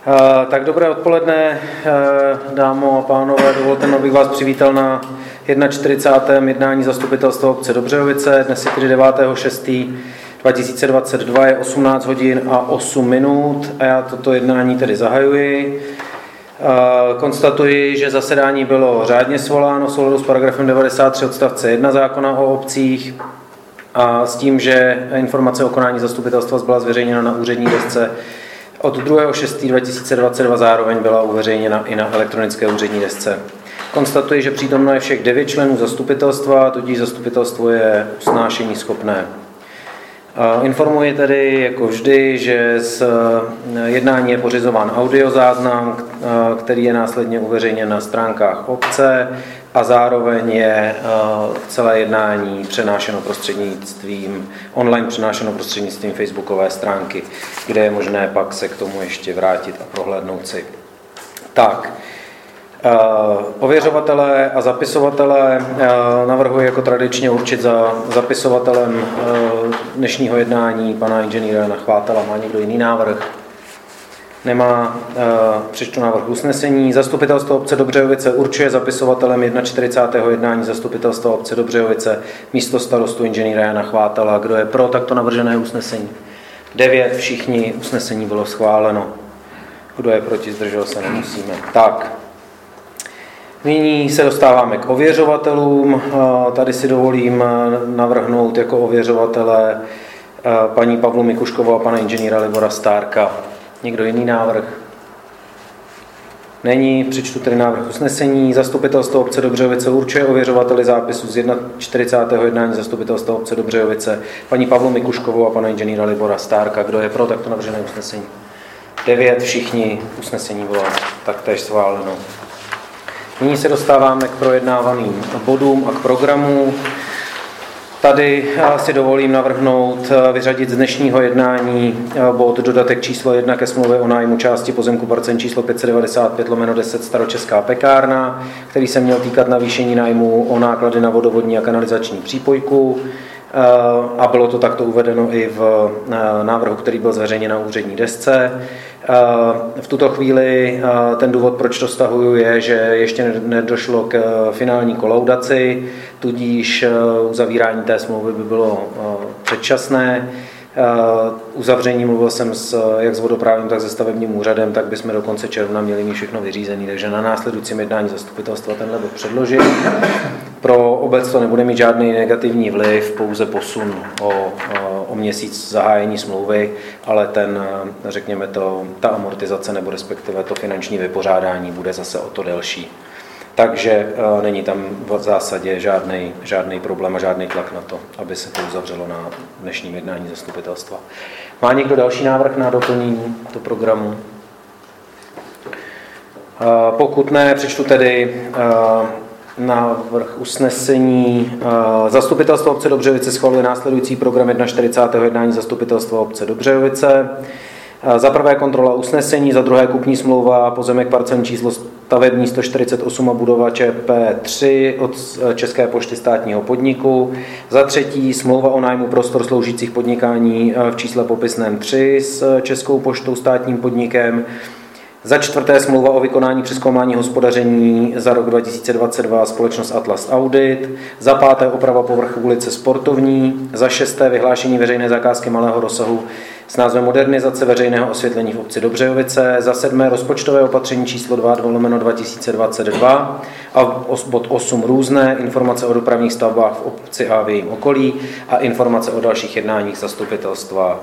Tak dobré odpoledne, dámo a pánové, dovolte mi, abych vás přivítal na 41. jednání zastupitelstva obce Dobřejovice. Dnes je tedy 9.6.2022, je 18 hodin a 8 minut a já toto jednání tedy zahajuji. Konstatuji, že zasedání bylo řádně svoláno v souladu s paragrafem 93 odstavce 1 zákona o obcích a s tím, že informace o konání zastupitelstva byla zveřejněna na úřední desce od 2.6.2022, zároveň byla uveřejněna i na elektronické úřední desce. Konstatuji, že přítomno je všech 9 členů zastupitelstva, tudíž zastupitelstvo je usnášení schopné. Informuji tedy jako vždy, že z jednání je pořizován audiozáznam, který je následně uveřejněn na stránkách obce a zároveň je celé jednání online přenášeno prostřednictvím facebookové stránky, kde je možné pak se k tomu ještě vrátit a prohlédnout si. Tak, ověřovatele a zapisovatele navrhuji jako tradičně určit za zapisovatelem dnešního jednání pana inženýra Jana Chvátala. Má někdo jiný návrh? Nemá. Přečtu návrh usnesení. Zastupitelstvo obce Dobřejovice určuje zapisovatelem 41. jednání zastupitelstva obce Dobřejovice místo starostu inženýra Jana Chvátala. Kdo je pro takto navržené usnesení? 9, všichni, usnesení bylo schváleno. Kdo je proti, zdržel se, nemusíme. Tak. Nyní se dostáváme k ověřovatelům. Tady si dovolím navrhnout jako ověřovatele paní Pavlu Mikuškovou a pana inženýra Libora Stárka. Někdo jiný návrh? Není. Přečtu tedy návrh usnesení. Zastupitelstvo obce Dobřejovice určuje ověřovateli zápisu z 41. jednání zastupitelstva obce Dobřejovice paní Pavlu Mikuškovou a pana inženýra Libora Stárka. Kdo je pro takto navržené usnesení? 9, všichni, usnesení bylo taktéž schváleno. Nyní se dostáváme k projednávaným bodům a k programu. Tady si dovolím navrhnout vyřadit z dnešního jednání bod dodatek číslo 1 ke smlouvě o nájmu části pozemku parcel číslo 595/10 Staročeská pekárna, který se měl týkat navýšení nájmu o náklady na vodovodní a kanalizační přípojku. A bylo to takto uvedeno i v návrhu, který byl zveřejněn na úřední desce. V tuto chvíli ten důvod, proč to stahuju, je, že ještě nedošlo k finální kolaudaci, tudíž uzavírání té smlouvy by bylo předčasné. Uzavření mluvil jsem jak s vodoprávním, tak se stavebním úřadem, tak bychom do konce června měli mít všechno vyřízené, takže na následujícím jednání zastupitelstva tenhle bod předložit. Pro obec to nebude mít žádný negativní vliv, pouze posun o měsíc zahájení smlouvy, ale řekněme ta amortizace nebo respektive to finanční vypořádání bude zase o to delší. Takže není tam v zásadě žádný problém a žádný tlak na to, aby se to uzavřelo na dnešním jednání zastupitelstva. Má někdo další návrh na doplnění do programu? Pokud ne, přečtu tedy návrh usnesení. Zastupitelstvo obce Dobřejovice schvaluje následující program 41. jednání zastupitelstva obce Dobřejovice. Za prvé kontrola usnesení, za druhé kupní smlouva pozemek parcelní číslo stavební 148 a budova ČP3 od České pošty státního podniku. Za třetí smlouva o nájmu prostor sloužících podnikání v čísle popisném 3 s Českou poštou státním podnikem. Za čtvrté smlouva o vykonání přezkoumání hospodaření za rok 2022 společnost Atlas Audit. Za páté oprava povrchu ulice Sportovní. Za šesté vyhlášení veřejné zakázky malého rozsahu s názvem Modernizace veřejného osvětlení v obci Dobřejovice. Za sedmé rozpočtové opatření číslo 2/2022 a bod 8 různé informace o dopravních stavbách v obci a v jejím okolí a informace o dalších jednáních zastupitelstva.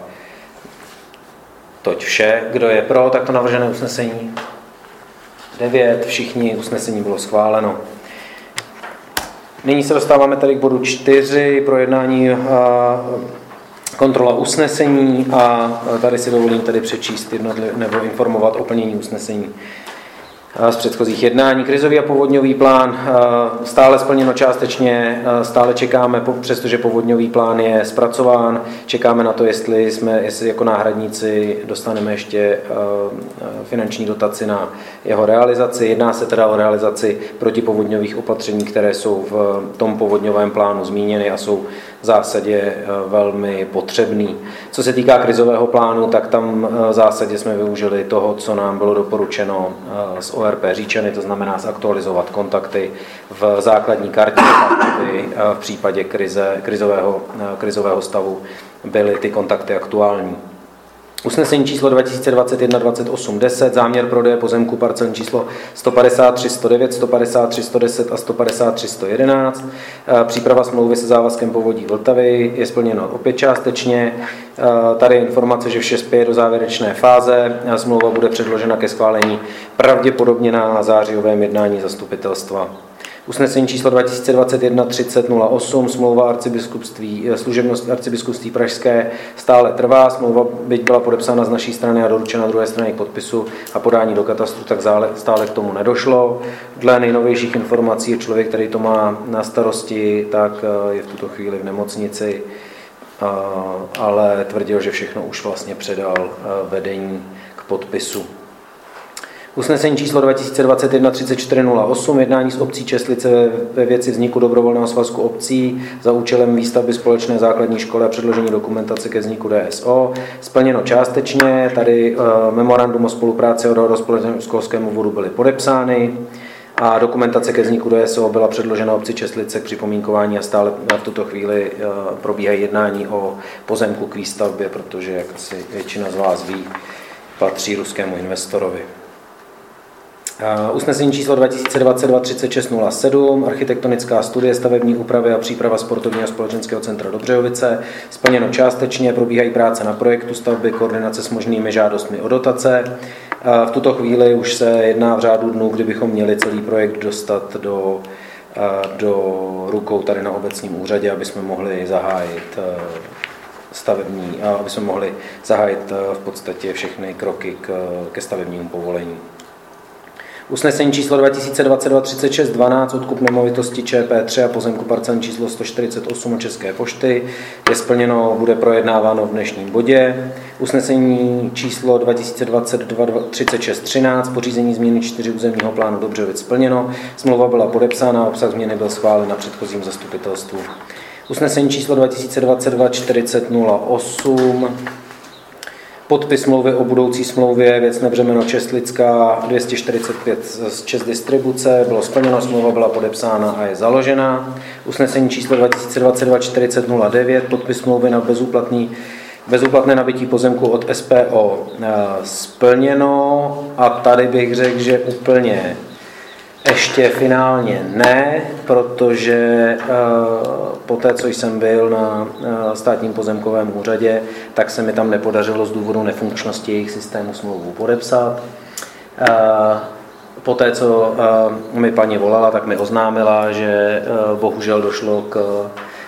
Toť vše. Kdo je pro takto navržené usnesení? 9, všichni, usnesení bylo schváleno. Nyní se dostáváme tady k bodu 4, projednání kontrola usnesení a tady si dovolím tady přečíst nebo informovat o plnění usnesení z předchozích jednání. Krizový a povodňový plán stále splněno částečně, stále čekáme, přestože povodňový plán je zpracován, čekáme na to, jestli jako náhradníci dostaneme ještě finanční dotaci na jeho realizaci. Jedná se teda o realizaci protipovodňových opatření, které jsou v tom povodňovém plánu zmíněny a jsou v zásadě velmi potřebný. Co se týká krizového plánu, tak tam v zásadě jsme využili toho, co nám bylo doporučeno z ORP Říčany, to znamená zaktualizovat kontakty v základní kartě, aby v případě krizového stavu byly ty kontakty aktuální. Usnesení číslo 2021-28-10, záměr prodeje pozemku parcelní číslo 153-109, 153-110 a 153-111. Příprava smlouvy se závazkem Povodí Vltavy je splněno opět částečně. Tady je informace, že vše spěje do závěrečné fáze. Smlouva bude předložena ke schválení pravděpodobně na zářijovém jednání zastupitelstva. Usnesení číslo 2021-30-08, smlouva služebnosti arcibiskupství pražské stále trvá. Smlouva, byť byla podepsána z naší strany a doručena druhé straně k podpisu a podání do katastru, tak stále k tomu nedošlo. Dle nejnovějších informací člověk, který to má na starosti, tak je v tuto chvíli v nemocnici, ale tvrdil, že všechno už vlastně předal vedení k podpisu. Usnesení číslo 2021-3408, jednání s obcí Čestlice ve věci vzniku dobrovolného svazku obcí za účelem výstavby společné základní školy a předložení dokumentace ke vzniku DSO. Splněno částečně, tady memorandum o spolupráci a dohoda o společném školském obvodu byly podepsány a dokumentace ke vzniku DSO byla předložena obci Čestlice k připomínkování a stále v tuto chvíli probíhají jednání o pozemku k výstavbě, protože, jak asi většina z vás ví, patří ruskému investorovi. Usnesení číslo 2022-3607, architektonická studie stavební úpravy a příprava sportovního společenského centra Dobřejovice, splněno částečně, probíhají práce na projektu stavby, koordinace s možnými žádostmi o dotace. V tuto chvíli už se jedná v řádu dnů, kdy bychom měli celý projekt dostat do rukou tady na obecním úřadě, aby jsme mohli zahájit aby jsme mohli zahájit v podstatě všechny kroky ke stavebnímu povolení. Usnesení číslo 2022-3612, odkup nemovitosti ČP3 a pozemku parcelní číslo 148 od České pošty je splněno, bude projednáváno v dnešním bodě. Usnesení číslo 2022-3613, pořízení změny 4 územního plánu Dobřejovic splněno, smlouva byla podepsána, obsah změny byl schválen na předchozím zastupitelstvu. Usnesení číslo 2022-4008, podpis smlouvy o budoucí smlouvě, věcné břemeno Čestlická 245 z Čes distribuce, bylo splněno, smlouva byla podepsána a je založena. Usnesení číslo 2022-4009, podpis smlouvy na bezúplatné nabití pozemku od SPO splněno a tady bych řekl, že úplně ještě finálně ne, protože po té, co jsem byl na státním pozemkovém úřadě, tak se mi tam nepodařilo z důvodu nefunkčnosti jejich systému smlouvu podepsat. Poté, co mi paní volala, tak mi oznámila, že bohužel došlo k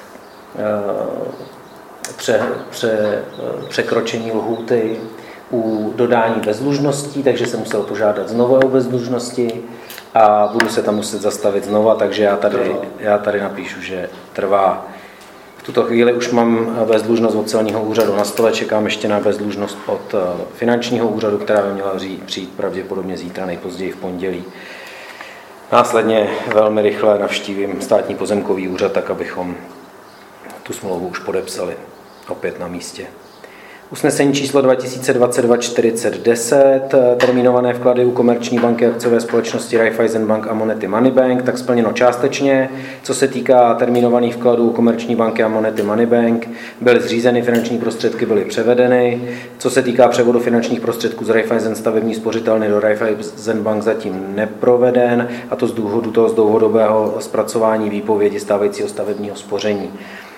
překročení lhůty u dodání bezdlužností, takže jsem musel požádat znovu o bezdlužnosti a budu se tam muset zastavit znova, takže já tady napíšu, že trvá. V tuto chvíli už mám bezdlužnost od celního úřadu na stole, čekám ještě na bezdlužnost od finančního úřadu, která by měla přijít pravděpodobně zítra, nejpozději v pondělí. Následně velmi rychle navštívím státní pozemkový úřad, tak abychom tu smlouvu už podepsali opět na místě. Usnesení číslo 2022-4010, termínované vklady u Komerční banky akciové společnosti Raiffeisen Bank a Monety Money Bank, tak splněno částečně. Co se týká termínovaných vkladů u Komerční banky a Monety Money Bank, byly zřízeny, finanční prostředky byly převedeny. Co se týká převodu finančních prostředků z Raiffeisen stavební spořitelny do Raiffeisen Bank zatím neproveden, a to z důvodu toho dlouhodobého zpracování výpovědi stávajícího stavebního spoření.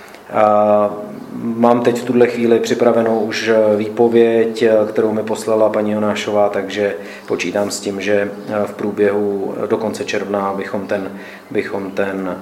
Mám teď v tuhle chvíli připravenou už výpověď, kterou mi poslala paní Jonášová, takže počítám s tím, že v průběhu do konce června bychom ten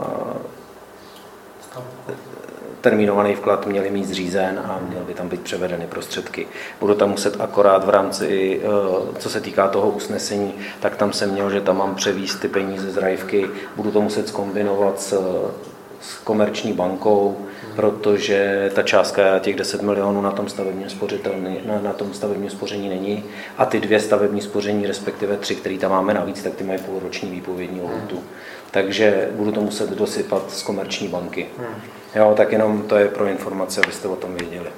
termínovaný vklad měli mít zřízen a měly by tam být převedeny prostředky. Budu tam muset akorát v rámci, co se týká toho usnesení, tak tam jsem měl, že tam mám převízt ty peníze z Raifky, budu to muset zkombinovat s Komerční bankou, protože ta částka těch 10 milionů na tom stavebním spoření není a ty 2 stavební spoření, respektive 3, které tam máme navíc, tak ty mají půlroční výpovědní lhůtu. Takže budu to muset dosypat z Komerční banky. Jo, tak jenom to je pro informace, abyste o tom věděli.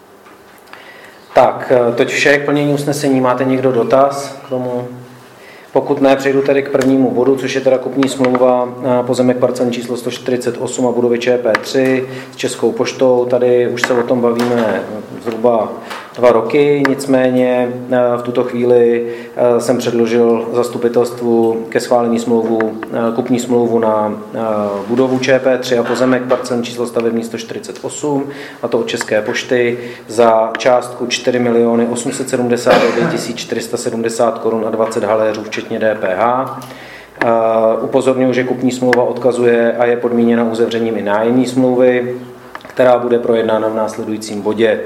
Tak, teď vše k plnění usnesení. Máte někdo dotaz k tomu? Pokud ne, přejdu tedy k prvnímu bodu, což je teda kupní smlouva pozemek parcelní číslo 148 a budovy ČP3 s Českou poštou. Tady už se o tom bavíme zhruba 2 roky, nicméně v tuto chvíli jsem předložil zastupitelstvu ke schválení kupní smlouvu na budovu ČP3 a pozemek parcelní číslo stavební 148, a to od České pošty za částku 4 879 470 korun a 20 haléřů včetně DPH. Upozorňuji, že kupní smlouva odkazuje a je podmíněna uzavřením i nájemní smlouvy, která bude projednána v následujícím bodě.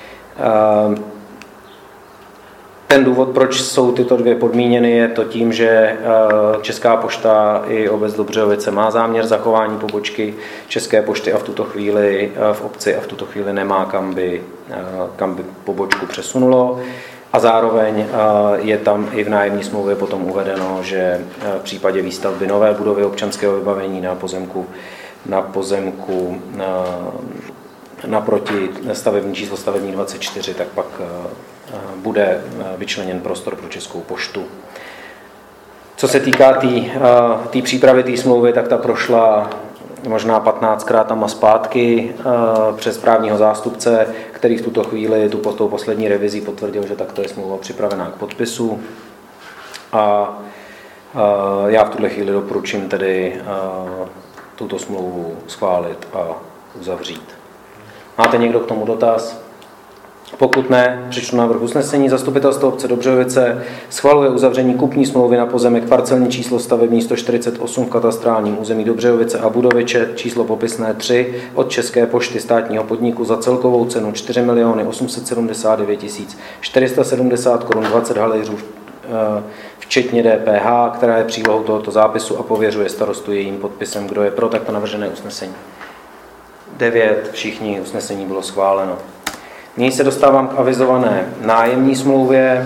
Ten důvod, proč jsou tyto 2 podmíněny, je to tím, že Česká pošta i obec Dobřejovice má záměr zachování pobočky České pošty a v tuto chvíli v obci a v tuto chvíli nemá, kam by pobočku přesunulo. A zároveň je tam i v nájemní smlouvě potom uvedeno, že v případě výstavby nové budovy občanského vybavení na pozemku naproti stavební číslo stavební 24, tak pak bude vyčleněn prostor pro Českou poštu. Co se týká té přípravy té smlouvy, tak ta prošla možná 15krát tam a zpátky přes právního zástupce, který v tuto chvíli tou poslední revizí potvrdil, že takto je smlouva připravená k podpisu. A já v tuto chvíli doporučím tedy tuto smlouvu schválit a uzavřít. Máte někdo k tomu dotaz? Pokud ne, přečtu návrh usnesení. Zastupitelstvo obce Dobřejovice schvaluje uzavření kupní smlouvy na pozemek parcelní číslo stavební 148 v katastrálním území Dobřejovice a budovy číslo popisné 3 od České pošty státního podniku za celkovou cenu 4 879 470 korun 20 haléřů včetně DPH, která je přílohou tohoto zápisu a pověřuje starostu jejím podpisem. Kdo je pro takto navržené usnesení? 9, všichni, usnesení bylo schváleno. Nyní se dostávám k avizované nájemní smlouvě,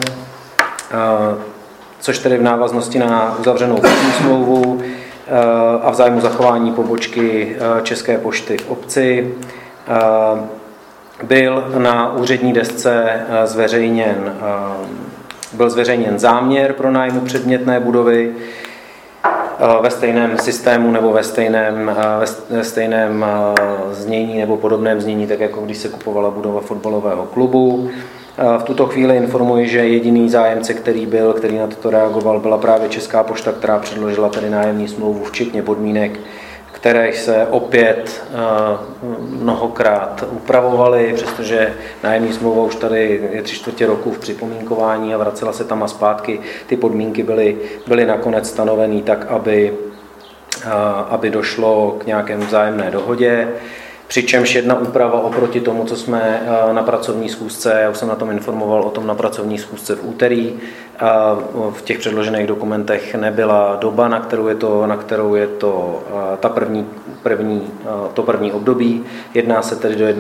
což tedy v návaznosti na uzavřenou kupní smlouvu a v zájmu zachování pobočky České pošty v obci byl na úřední desce zveřejněn záměr pro nájmu předmětné budovy ve stejném systému nebo ve stejném znění nebo podobném znění, tak jako když se kupovala budova fotbalového klubu. V tuto chvíli informuji, že jediný zájemce, který na toto reagoval, byla právě Česká pošta, která předložila tedy nájemní smlouvu včetně podmínek, které se opět mnohokrát upravovaly, přestože nájemní smlouva už tady je 3/4 roku v připomínkování a vracela se tam a zpátky. Ty podmínky byly nakonec stanoveny tak, aby došlo k nějaké vzájemné dohodě. Přičemž jedna úprava oproti tomu, co jsme na pracovní schůzce, já už jsem na tom informoval o tom na pracovní schůzce v úterý, v těch předložených dokumentech nebyla doba, na kterou je to to první období. Jedná se tedy do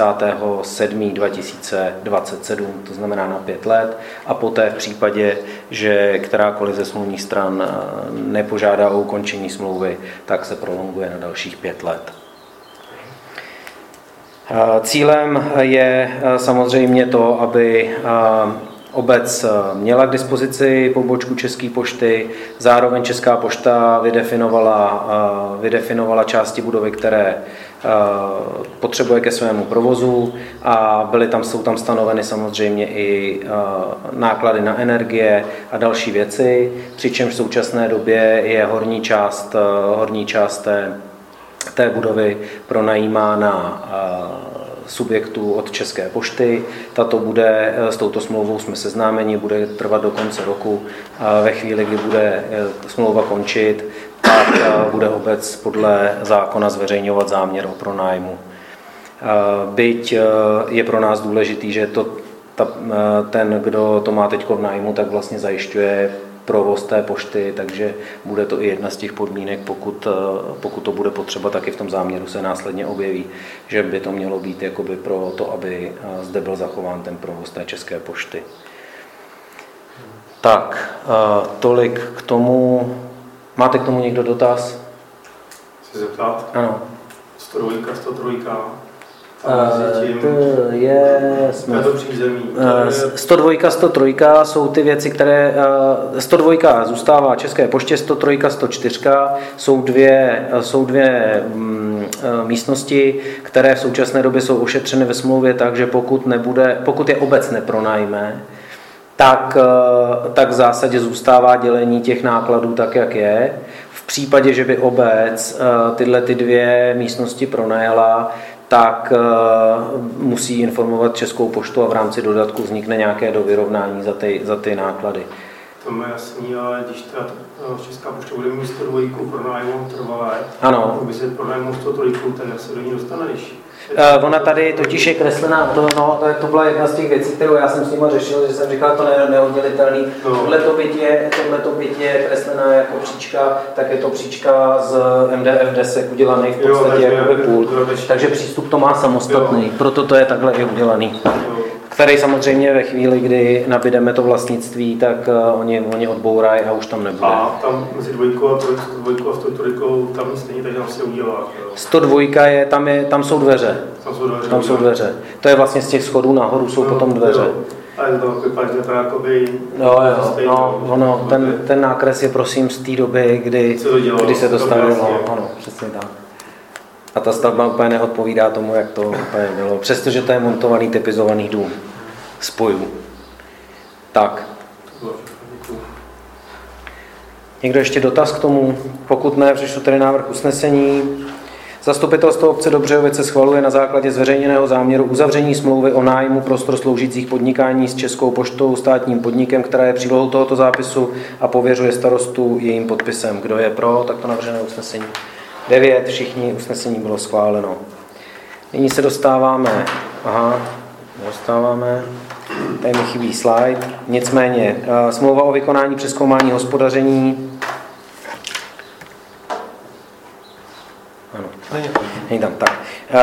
31.7.2027, to znamená na 5 let, a poté v případě, že kterákoliv ze smluvních stran nepožádá o ukončení smlouvy, tak se prolonguje na dalších 5 let. Cílem je samozřejmě to, aby obec měla k dispozici pobočku České pošty, zároveň Česká pošta vydefinovala části budovy, které potřebuje ke svému provozu, a jsou tam stanoveny samozřejmě i náklady na energie a další věci, přičemž v současné době je horní část té budovy pronajímána subjektů od České pošty. S touto smlouvou jsme seznámeni, bude trvat do konce roku. Ve chvíli, kdy bude smlouva končit, tak bude obec podle zákona zveřejňovat záměr o pronájmu. Byť je pro nás důležitý, že ten, kdo to má teď v nájmu, tak vlastně zajišťuje provoz té pošty, takže bude to i jedna z těch podmínek, pokud to bude potřeba, tak i v tom záměru se následně objeví, že by to mělo být jakoby pro to, aby zde byl zachován ten provoz té České pošty. Tak, tolik k tomu. Máte k tomu někdo dotaz? Chci zeptat? Ano. 102, 103. To je... 102, 103 jsou ty věci, které... 102 zůstává České poště, 103, 104 jsou dvě místnosti, které v současné době jsou ošetřeny ve smlouvě tak, že pokud je obec nepronajme, tak v zásadě zůstává dělení těch nákladů tak, jak je. V případě, že by obec tyhle ty dvě místnosti pronajala, tak musí informovat Českou poštu a v rámci dodatku vznikne nějaké dovyrovnání za ty náklady. To je jasný, ale když ta Česká pošta bude mít 102 pronájmu trvalé, ano. Když se pronájmu 103, ten se do ní dostane, když... Ona tady totiž je kreslená, to byla jedna z těch věcí, kterou já jsem s nima řešil, že jsem říkal, to je neoddělitelný. No. Tohleto byt je kreslená jako příčka, tak je to příčka z MDF desek udělaný v podstatě jako půl. Takže přístup to má samostatný, proto to je takhle i udělaný. Který samozřejmě ve chvíli, kdy nabídeme to vlastnictví, tak oni odbourají a už tam nebude. A tam mezi 102 a 103 tam nic není, takže tam se udělá. 102 tam jsou dveře. Tam jsou dveře. To je vlastně z těch schodů nahoru jsou potom dveře. Jo. A je to vypadá, že to jakoby... Ten nákres je prosím z té doby, kdy se to stavilo. Ano, přesně tak. A ta stavba úplně neodpovídá tomu, jak to úplně bylo. Přestože to je montovaný, typizovaný dům. Spojů. Tak. Někdo ještě dotaz k tomu? Pokud ne, přešlu tedy návrh usnesení. Zastupitelstvo obce Dobřejovice schvaluje na základě zveřejněného záměru uzavření smlouvy o nájmu prostor sloužících podnikání s Českou poštou, státním podnikem, která je přílohou tohoto zápisu, a pověřuje starostu jejím podpisem. Kdo je pro takto navržené usnesení? 9, všichni, usnesení bylo schváleno. Nyní se dostáváme, tady mi chybí slide, nicméně smlouva o vykonání přezkoumání hospodaření, není tam, tak.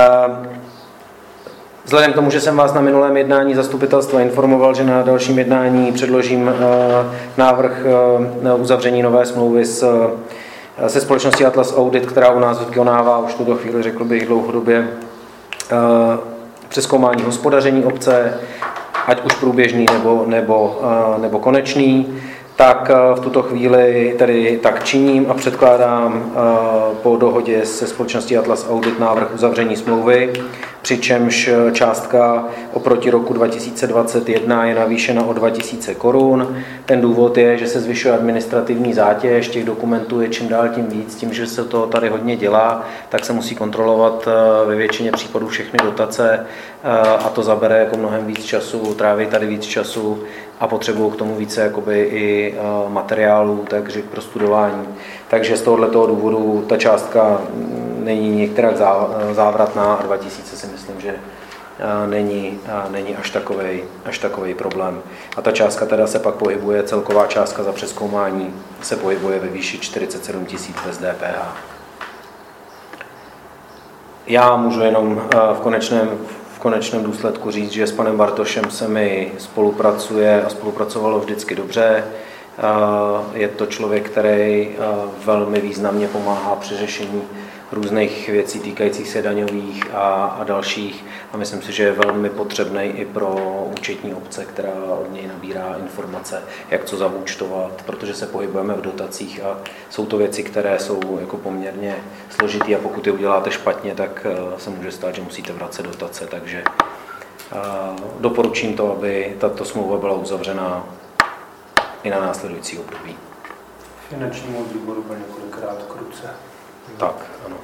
Vzhledem k tomu, že jsem vás na minulém jednání zastupitelstva informoval, že na dalším jednání předložím návrh na uzavření nové smlouvy se společností Atlas Audit, která u nás vykonává už tuto chvíli, řekl bych, dlouhodobě přezkoumání hospodaření obce, ať už průběžný nebo konečný, tak v tuto chvíli tedy tak činím a předkládám po dohodě se společností Atlas Audit návrh uzavření smlouvy, přičemž částka oproti roku 2021 je navýšena o 2000 korun. Ten důvod je, že se zvyšuje administrativní zátěž, těch dokumentů je čím dál tím víc, tím, že se to tady hodně dělá, tak se musí kontrolovat ve většině případů všechny dotace a to zabere jako mnohem víc času, tráví tady víc času a potřebují k tomu více jakoby i materiálů, takže pro studování. Takže z tohoto důvodu ta částka není některak závratná a 2000 si myslím, že není až takovej problém. A ta částka teda se pak pohybuje, celková částka za přezkoumání se pohybuje ve výši 47 000 bez DPH. Já můžu jenom v konečném důsledku říct, že s panem Bartošem se mi spolupracuje a spolupracovalo vždycky dobře. Je to člověk, který velmi významně pomáhá při řešení různých věcí týkajících se daňových a dalších. A myslím si, že je velmi potřebný i pro účetní obce, která od něj nabírá informace, jak co zaúčtovat, protože se pohybujeme v dotacích a jsou to věci, které jsou jako poměrně složitý a pokud je uděláte špatně, tak se může stát, že musíte vracet dotace. Takže doporučím to, aby tato smlouva byla uzavřena i na následující období. Finančnímu výboru byl několikrát kruce. Tak, ano.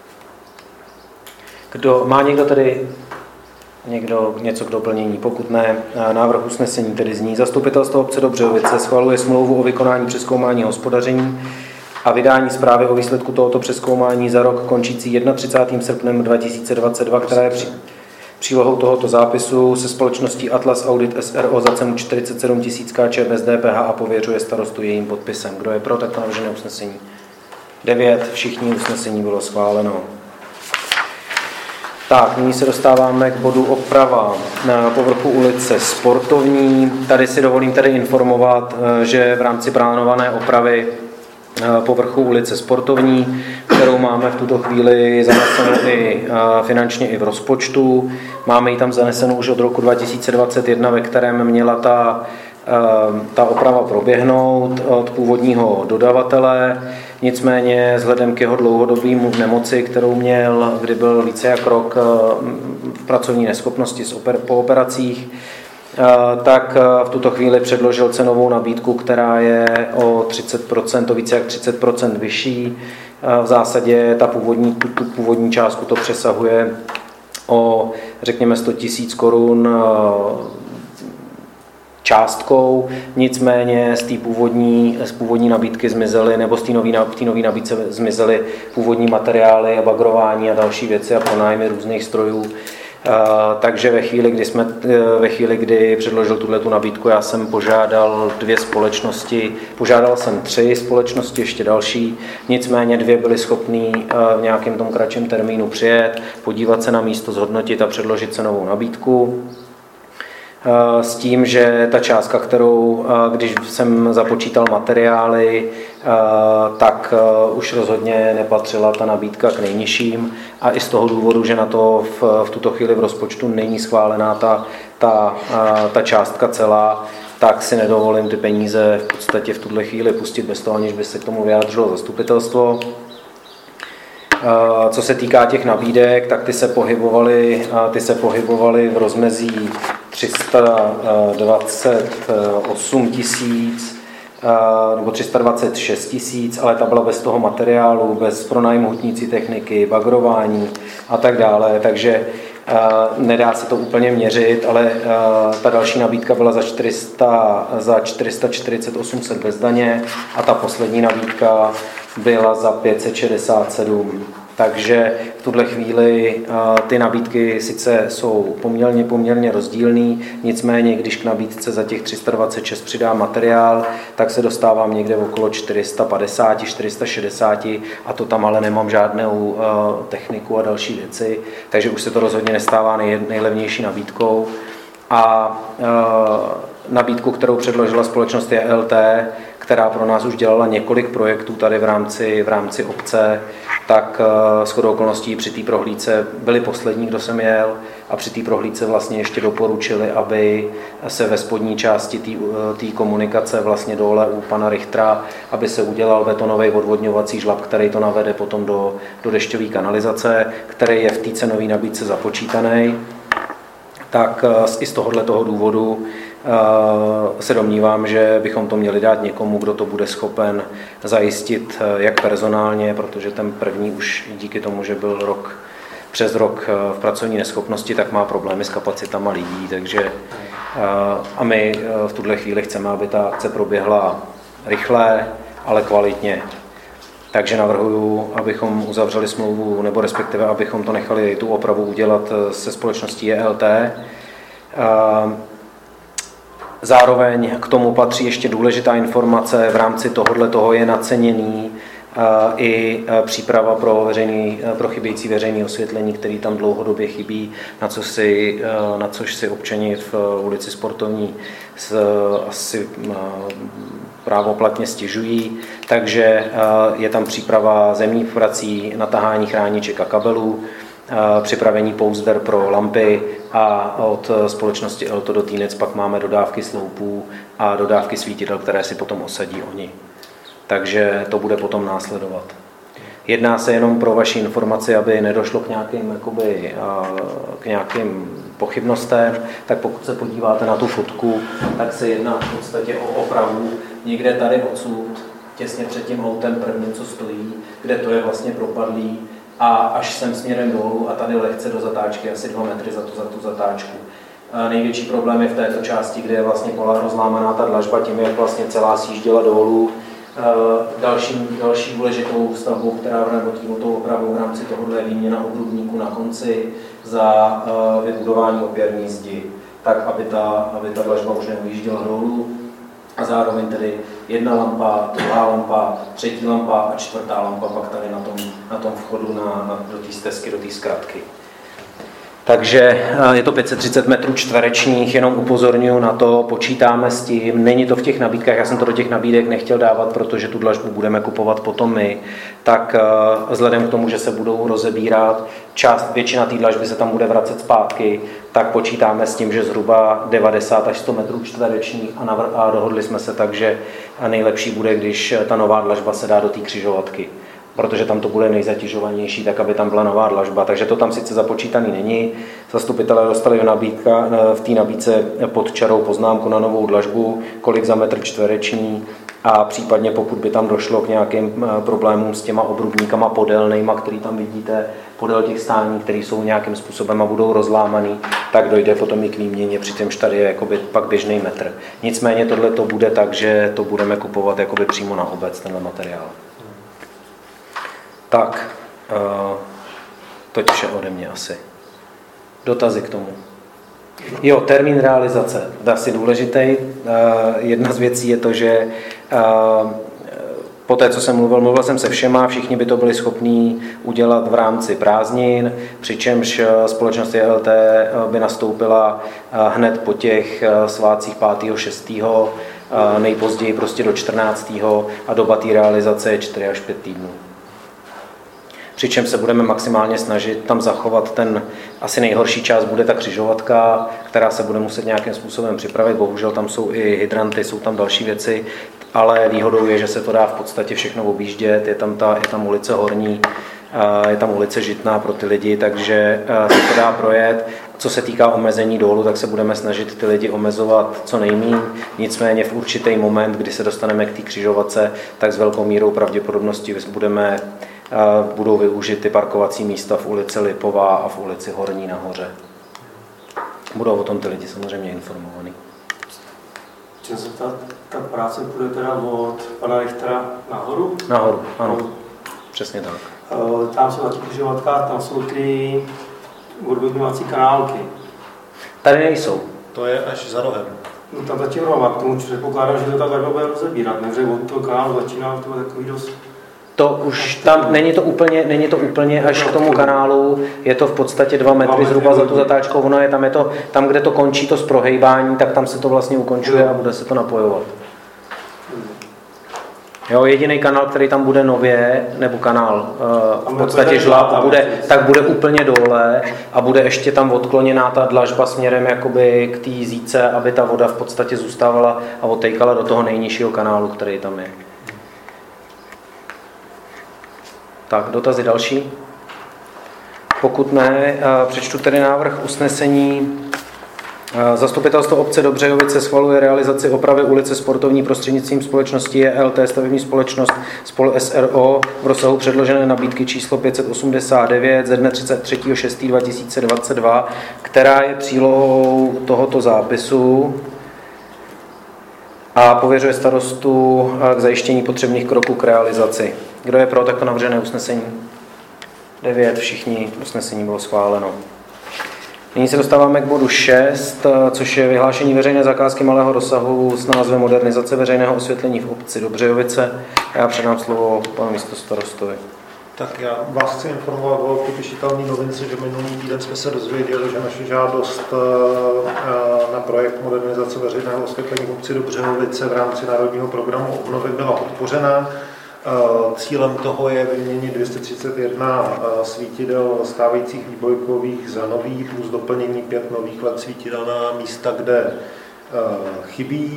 Má někdo tedy něco k doplnění? Pokud ne, návrh usnesení tedy zní: Zastupitelstvo obce Dobřejovice schvaluje smlouvu o vykonání přezkoumání hospodaření a vydání zprávy o výsledku tohoto přezkoumání za rok končící 31. srpnem 2022, která je Přílohou tohoto zápisu se společností Atlas Audit SRO za cenu 47 000 Kč bez DPH a pověřuje starostu jejím podpisem. Kdo je pro takto navržené usnesení? 9. Všichni, usnesení bylo schváleno. Tak, nyní se dostáváme k bodu oprava na povrchu ulice Sportovní. Tady si dovolím tedy informovat, že v rámci plánované opravy povrchu ulice Sportovní, kterou máme v tuto chvíli zanesenou i finančně i v rozpočtu. Máme ji tam zanesenou už od roku 2021, ve kterém měla ta oprava proběhnout od původního dodavatele. Nicméně vzhledem k jeho dlouhodobému nemoci, kterou měl, kdy byl více jak rok v pracovní neschopnosti po operacích, tak v tuto chvíli předložil cenovou nabídku, která je o 30%, o více jak 30% vyšší. V zásadě tu původní částku to přesahuje o, řekněme, 100 000 korun částkou, nicméně z původní nabídky zmizely, nebo z té nové nabídce zmizely původní materiály a bagrování a další věci a pronájmy různých strojů. Takže ve chvíli, kdy předložil tuhletu nabídku, já jsem požádal 2 společnosti, požádal jsem 3 společnosti, ještě další, nicméně 2 byly schopný v nějakém tom kratším termínu přijet, podívat se na místo, zhodnotit a předložit cenovou nabídku. S tím, že ta částka, kterou, když jsem započítal materiály, tak už rozhodně nepatřila ta nabídka k nejnižším a i z toho důvodu, že na to v tuto chvíli v rozpočtu není schválená ta částka celá, tak si nedovolím ty peníze v podstatě v tuhle chvíli pustit bez toho, aniž by se k tomu vyjádřilo zastupitelstvo. Co se týká těch nabídek, tak ty se pohybovaly v rozmezí 328 000 nebo 326 000, ale ta byla bez toho materiálu, bez pronájmu hutnící techniky, bagrování a tak dále, takže nedá se to úplně měřit, ale ta další nabídka byla za 448 bez daně a ta poslední nabídka byla za 567. Takže v tuhle chvíli ty nabídky sice jsou poměrně rozdílný, nicméně když k nabídce za těch 326 přidám materiál, tak se dostávám někde okolo 450, 460 a to tam ale nemám žádnou techniku a další věci, takže už se to rozhodně nestává nejlevnější nabídkou. A nabídku, kterou předložila společnost JLT, která pro nás už dělala několik projektů tady v rámci obce, tak shodou okolností při té prohlídce byli poslední, kdo jsem jel, a při té prohlídce vlastně ještě doporučili, aby se ve spodní části té komunikace vlastně dole u pana Richtera, aby se udělal betonový odvodňovací žlab, který to navede potom do dešťové kanalizace, který je v té cenové nabídce započítaný. Tak i z tohoto důvodu se domnívám, že bychom to měli dát někomu, kdo to bude schopen zajistit jak personálně, protože ten první už díky tomu, že byl přes rok v pracovní neschopnosti, tak má problémy s kapacitama lidí, takže a my v tuhle chvíli chceme, aby ta akce proběhla rychle, ale kvalitně. Takže navrhuji, abychom uzavřeli smlouvu, nebo respektive abychom to nechali tu opravu udělat se společností JLT. Zároveň k tomu patří ještě důležitá informace, v rámci toho je naceněný i příprava pro chybějící veřejné osvětlení, který tam dlouhodobě chybí, na což si občani v ulici Sportovní asi právoplatně stěžují. Takže je tam příprava zemních prací, natahání chrániček a kabelů, připravení pouzder pro lampy a od společnosti Elto do Týnec pak máme dodávky sloupů a dodávky svítidel, které si potom osadí oni. Takže to bude potom následovat. Jedná se jenom pro vaši informaci, aby nedošlo k nějakým pochybnostem, tak pokud se podíváte na tu fotku, tak se jedná v podstatě o opravu někde tady odsud, těsně před tím autem prvním, co stojí, kde to je vlastně propadlý, a až sem směrem dolů a tady lehce do zatáčky, asi 2 metry za tu zatáčku. Největší problém je v této části, kde je vlastně rozlámaná ta dlažba tím, jak vlastně celá sjížděla dolů Další důležitou stavbou, která nebo tímto opravou v rámci tohohle je výměna obrubníku na konci za vybudování opěrní zdi, tak aby ta dlažba už neujížděla dolů a zároveň tedy jedna lampa, druhá lampa, třetí lampa a čtvrtá lampa pak tady na tom vchodu do té stezky, do té zkratky. Takže je to 530 metrů čtverečních, jenom upozorňuji na to, počítáme s tím, není to v těch nabídkách, já jsem to do těch nabídek nechtěl dávat, protože tu dlažbu budeme kupovat potom my, tak vzhledem k tomu, že se budou rozebírat, většina té dlažby se tam bude vracet zpátky, tak počítáme s tím, že zhruba 90 až 100 metrů čtverečních a dohodli jsme se tak, že nejlepší bude, když ta nová dlažba se dá do té křižovatky, protože tam to bude nejzatěžovanější, tak aby tam byla nová dlažba. Takže to tam sice započítaný není. Zastupitelé dostali v té nabídce pod čarou poznámku na novou dlažbu, kolik za metr čtvereční a případně pokud by tam došlo k nějakým problémům s těma obrubníkama podélnejma, který tam vidíte, podél těch stání, které jsou nějakým způsobem a budou rozlámaný, tak dojde potom i k výměně, přičemž tady je jakoby pak běžný metr. Nicméně tohle to bude tak, že to budeme kupovat jakoby přímo na obec, tenhle materiál. Tak, toť vše ode mě asi. Dotazy k tomu. Jo, termín realizace, to je asi důležitý. Jedna z věcí je to, že po té, co jsem mluvil jsem se všema, všichni by to byli schopní udělat v rámci prázdnin, přičemž společnost JLT by nastoupila hned po těch svátcích 5. 6. nejpozději prostě do 14. a doba té realizace je 4 až 5 týdnů. Přičem se budeme maximálně snažit tam zachovat ten asi nejhorší část bude ta křižovatka, která se bude muset nějakým způsobem připravit. Bohužel tam jsou i hydranty, jsou tam další věci, ale výhodou je, že se to dá v podstatě všechno objíždět. Je tam ulice Horní, je tam ulice Žitná pro ty lidi, takže se to dá projet. Co se týká omezení dolů, tak se budeme snažit ty lidi omezovat co nejméně. Nicméně v určitý moment, kdy se dostaneme k té křižovatce, tak s velkou mírou pravděpodobnosti budou využít ty parkovací místa v ulici Lipová a v ulici Horní nahoře. Budou o tom ty lidi samozřejmě informovaní. Čím se ta práce půjde teda od pana Richtera nahoru? Nahoru, ano. Přesně tak. Tam jsou taky křižovatka, tam jsou ty odvodňovací kanálky. Tady nejsou. To je až za rohem. No tam zatím rohem, k tomu předpokládám, že to tak takhle bude rozebírat, než od toho kanálu začíná to takový dost. To už tam, není to úplně až k tomu kanálu, je to v podstatě 2 metry zhruba za tu zatáčkou, ono je tam, kde to končí to z prohejbání, tak tam se to vlastně ukončuje a bude se to napojovat. Jo, jediný kanál, který tam bude nově, nebo kanál v podstatě žlab, bude úplně dole a bude ještě tam odkloněná ta dlažba směrem jakoby k té zíce, aby ta voda v podstatě zůstávala a odtékala do toho nejnižšího kanálu, který tam je. Tak, dotazy další? Pokud ne, přečtu tedy návrh usnesení. Zastupitelstvo obce Dobřejovice schvaluje realizaci opravy ulice Sportovní prostřednictvím společnosti JLT stavební společnost Spol SRO v rozsahu předložené nabídky číslo 589 ze dne 33.6.2022, která je přílohou tohoto zápisu a pověřuje starostu k zajištění potřebných kroků k realizaci. Kdo je pro takto navržené usnesení? 9, všichni, usnesení bylo schváleno. Nyní se dostáváme k bodu 6, což je vyhlášení veřejné zakázky malého rozsahu s názvem Modernizace veřejného osvětlení v obci Dobřejovice. Já předám slovo panu místostarostovi. Tak já vás chci informovat o potěšitelné novince, že minulý týden jsme se dozvěděli, že naše žádost na projekt modernizace veřejného osvětlení v obci Dobřejovice v rámci Národního programu obnovy byla podpořena. Cílem toho je vyměnit 231 svítidel stávajících výbojkových za nový, plus doplnění 5 nových LED svítidel na místa, kde chybí.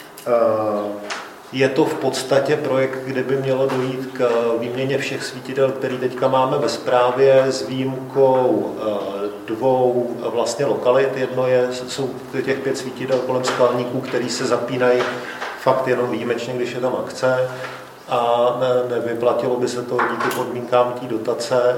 Je to v podstatě projekt, kde by mělo dojít k výměně všech svítidel, které teďka máme ve správě, s výjimkou 2 vlastně lokalit. Jedno jsou těch 5 svítidel kolem skladníků, které se zapínají fakt jenom výjimečně, když je tam akce. A nevyplatilo by se to díky podmínkám té dotace.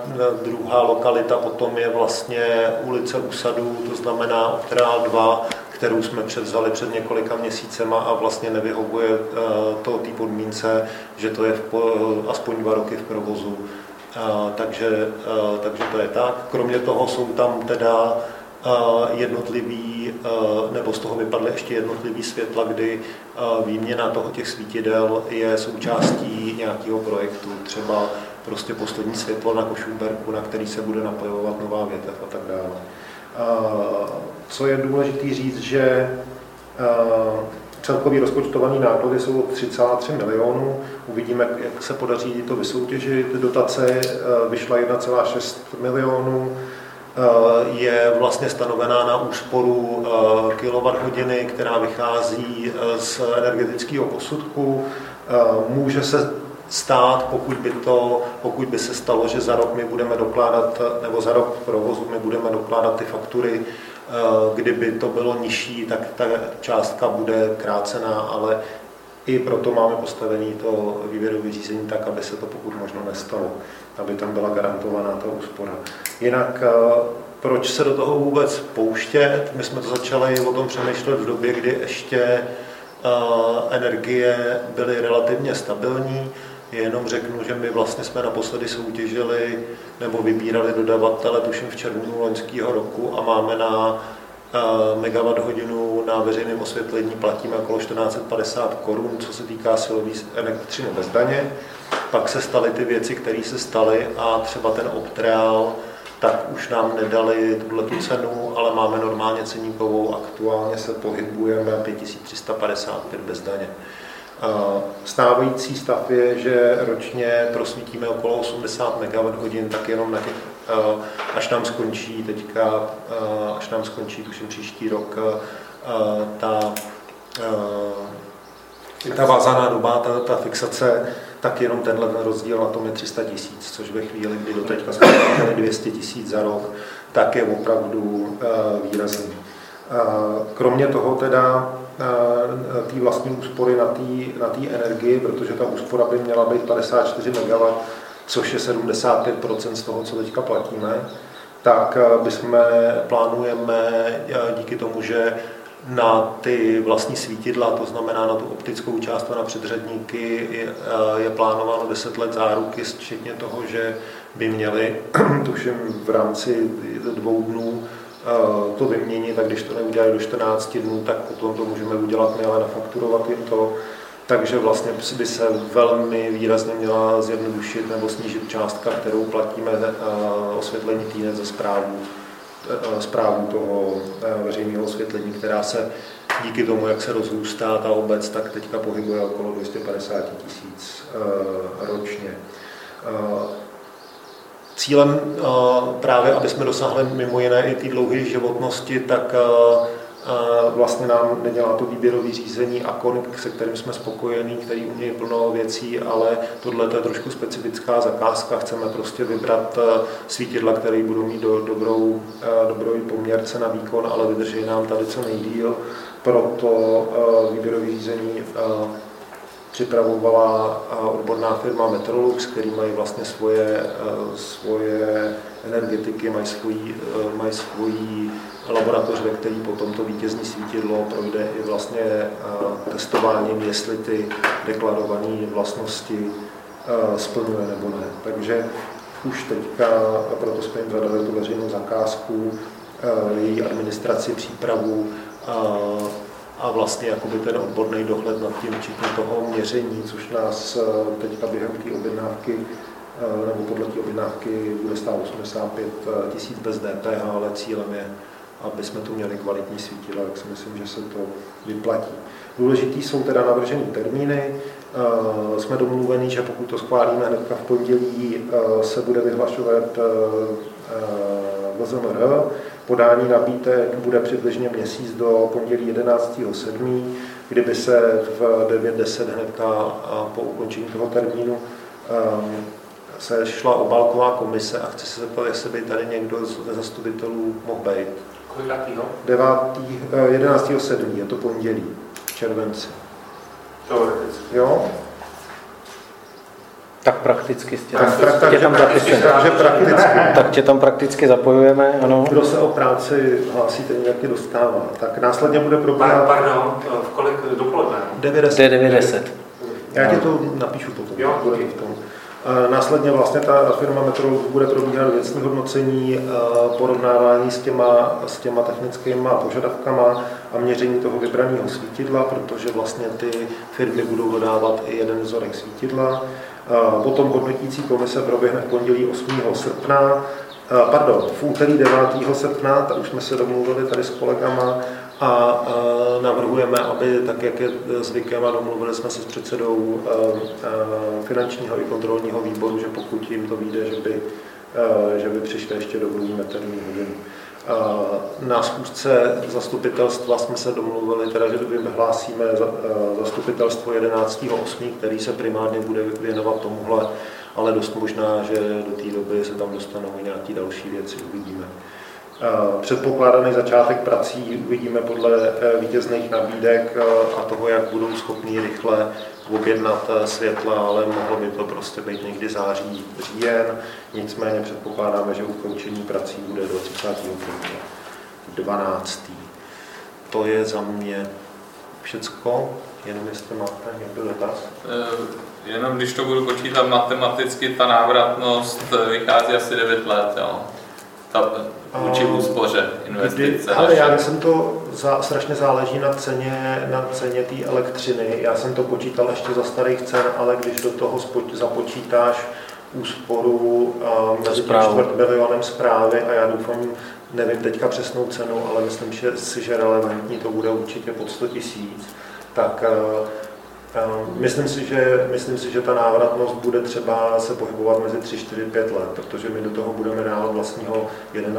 Druhá lokalita potom je vlastně ulice Usadů, to znamená Otrál 2, kterou jsme převzali před několika měsícema a vlastně nevyhovuje to té podmínce, že to je aspoň 2 roky v provozu. Takže to je tak. Kromě toho jsou tam teda jednotlivý, nebo z toho vypadly ještě jednotlivý světla, kdy výměna těch svítidel je součástí nějakého projektu, třeba prostě poslední světlo na Košumberku, na který se bude napojovat nová větev a tak dále. Co je důležité říct, že celkový rozpočtovaný náklady jsou 3,3 milionů. Uvidíme, jak se podaří to vysoutěžit. Dotace vyšla 1,6 milionů. Je vlastně stanovená na úsporu kWh, která vychází z energetického posudku. Může se stát, pokud by se stalo, že za rok my budeme dokládat, nebo za rok provozu my budeme dokládat ty faktury, kdyby to bylo nižší, tak ta částka bude krácená, ale i proto máme postavené to výběrové řízení tak, aby se to pokud možno nestalo, aby tam byla garantovaná ta úspora. Jinak proč se do toho vůbec pouštět? My jsme to začali o tom přemýšlet v době, kdy ještě energie byly relativně stabilní. Jenom řeknu, že my vlastně jsme naposledy soutěžili nebo vybírali dodavatele tuším v červnu loňského roku a máme na megawatt hodinu na veřejném osvětlení platíme okolo 1450 korun, co se týká silové elektřiny bez daně. Pak se staly ty věci, které se staly a třeba ten Optreal, tak už nám nedali tuto cenu, ale máme normálně ceníkovou, aktuálně se pohybujeme 5355 bez daně. Stávající stav je, že ročně prosvítíme okolo 80 MWh, tak jenom na těch, až nám skončí tuším příští rok ta vázaná doba, ta fixace, tak jenom tenhle rozdíl na tom je 300 000, což ve chvíli, kdy doteďka jsme měli 200 000 za rok, tak je opravdu výrazný. Kromě toho teda té vlastní úspory na té energii, protože ta úspora by měla být 54 MW, což je 75% z toho, co teďka platíme, tak plánujeme díky tomu, že na ty vlastní svítidla, to znamená na tu optickou část a na předřadníky, je plánováno 10 let záruky, včetně toho, že by měli, tuším v rámci 2 dnů, to vyměnit, tak když to neudělají do 14 dnů, tak potom to můžeme udělat my, ale nafakturovat jim to. Takže vlastně by se velmi výrazně měla zjednodušit nebo snížit částka, kterou platíme osvětlení týden za správu toho veřejného osvětlení, která se díky tomu, jak se rozrůstá ta obec, tak teďka pohybuje okolo 250 000 ročně. Cílem právě, aby jsme dosáhli mimo jiné i té dlouhé životnosti, tak vlastně nám nedělá to výběrové řízení Akon, se kterým jsme spokojení, který umí plno věcí, ale tohle je trošku specifická zakázka. Chceme prostě vybrat svítidla, které budou mít dobrou poměrce na výkon, ale vydrží nám tady co nejdýl. Proto výběrové řízení připravovala odborná firma Metrolux, který mají vlastně svoje energetiky, mají svoji laboratoř, ve který potom to vítězní svítidlo projde i vlastně testováním, jestli ty deklarované vlastnosti splňuje nebo ne. Takže už teďka, proto jsme jim zadali tu veřejnou zakázku, její administraci, přípravu a vlastně jakoby ten odborný dohled nad tím, včetně toho měření, což nás teďka během té objednávky nebo podle té objednávky bude stát 85 000 bez DPH, ale cílem je, aby jsme tu měli kvalitní svítidla, tak si myslím, že se to vyplatí. Důležitý jsou teda navržené termíny. Jsme domluveni, že pokud to schválíme hnedka v pondělí, se bude vyhlašovat VZMR. Podání nabídek bude přibližně měsíc do pondělí 11.7., kdyby se v 9:10 hnedka po ukončení toho termínu se šla obálková komise a chci se zeptat, jestli by tady někdo z zastupitelů mohl být. Kolikátýho? 11.7. je to pondělí v červenci. Teoreticky. Jo? Tak prakticky tak tě tam prakticky zapojujeme, ano. Kdo se o práci hlásí, ten nějaký dostává. Tak následně bude probíhat... Pardon, v kolik dopoledne? 9:10. Já ti to napíšu potom. Jo, bude v tom. Následně vlastně ta firma Metrolux bude probíhat věcní hodnocení, porovnávání s těma technickými požadavkama a měření toho vybraného svítidla, protože vlastně ty firmy budou dodávat i jeden vzorek svítidla. Potom hodnotící komise proběhne v pondělí 8. srpna, v úterý 9. srpna, tak už jsme se domluvili tady s kolegama a navrhujeme, aby, tak jak je zvykem a domluvili jsme se s předsedou finančního i kontrolního výboru, že pokud jim to vyjde, že by přišli ještě do termín hodin. Na schůzce zastupitelstva jsme se domluvili, teda, že vyhlásíme zastupitelstvo 11.8., který se primárně bude věnovat tomuhle, ale dost možná, že do té doby se tam dostanou i nějaké další věci, uvidíme. Předpokládaný začátek prací uvidíme podle vítězných nabídek a toho, jak budou schopni rychle objednat světla, ale mohlo by to prostě být někdy září, říjen. Nicméně předpokládáme, že ukončení prací bude do 30.12. To je za mě všecko, jenom jestli máte někdo dotaz. Jenom když to budu počítat matematicky, ta návratnost vychází asi 9 let, jo? Vůči úspoře investice. Ale já jsem to strašně záleží na ceně té elektřiny. Já jsem to počítal ještě za starých cen, ale když do toho započítáš úsporu mezi 250 000 správy a já doufám, nevím teďka přesnou cenu, ale myslím že relevantní to bude určitě pod 100 000, tak myslím si, že ta návratnost bude třeba se pohybovat mezi 3, 4, 5 let, protože my do toho budeme dávat vlastního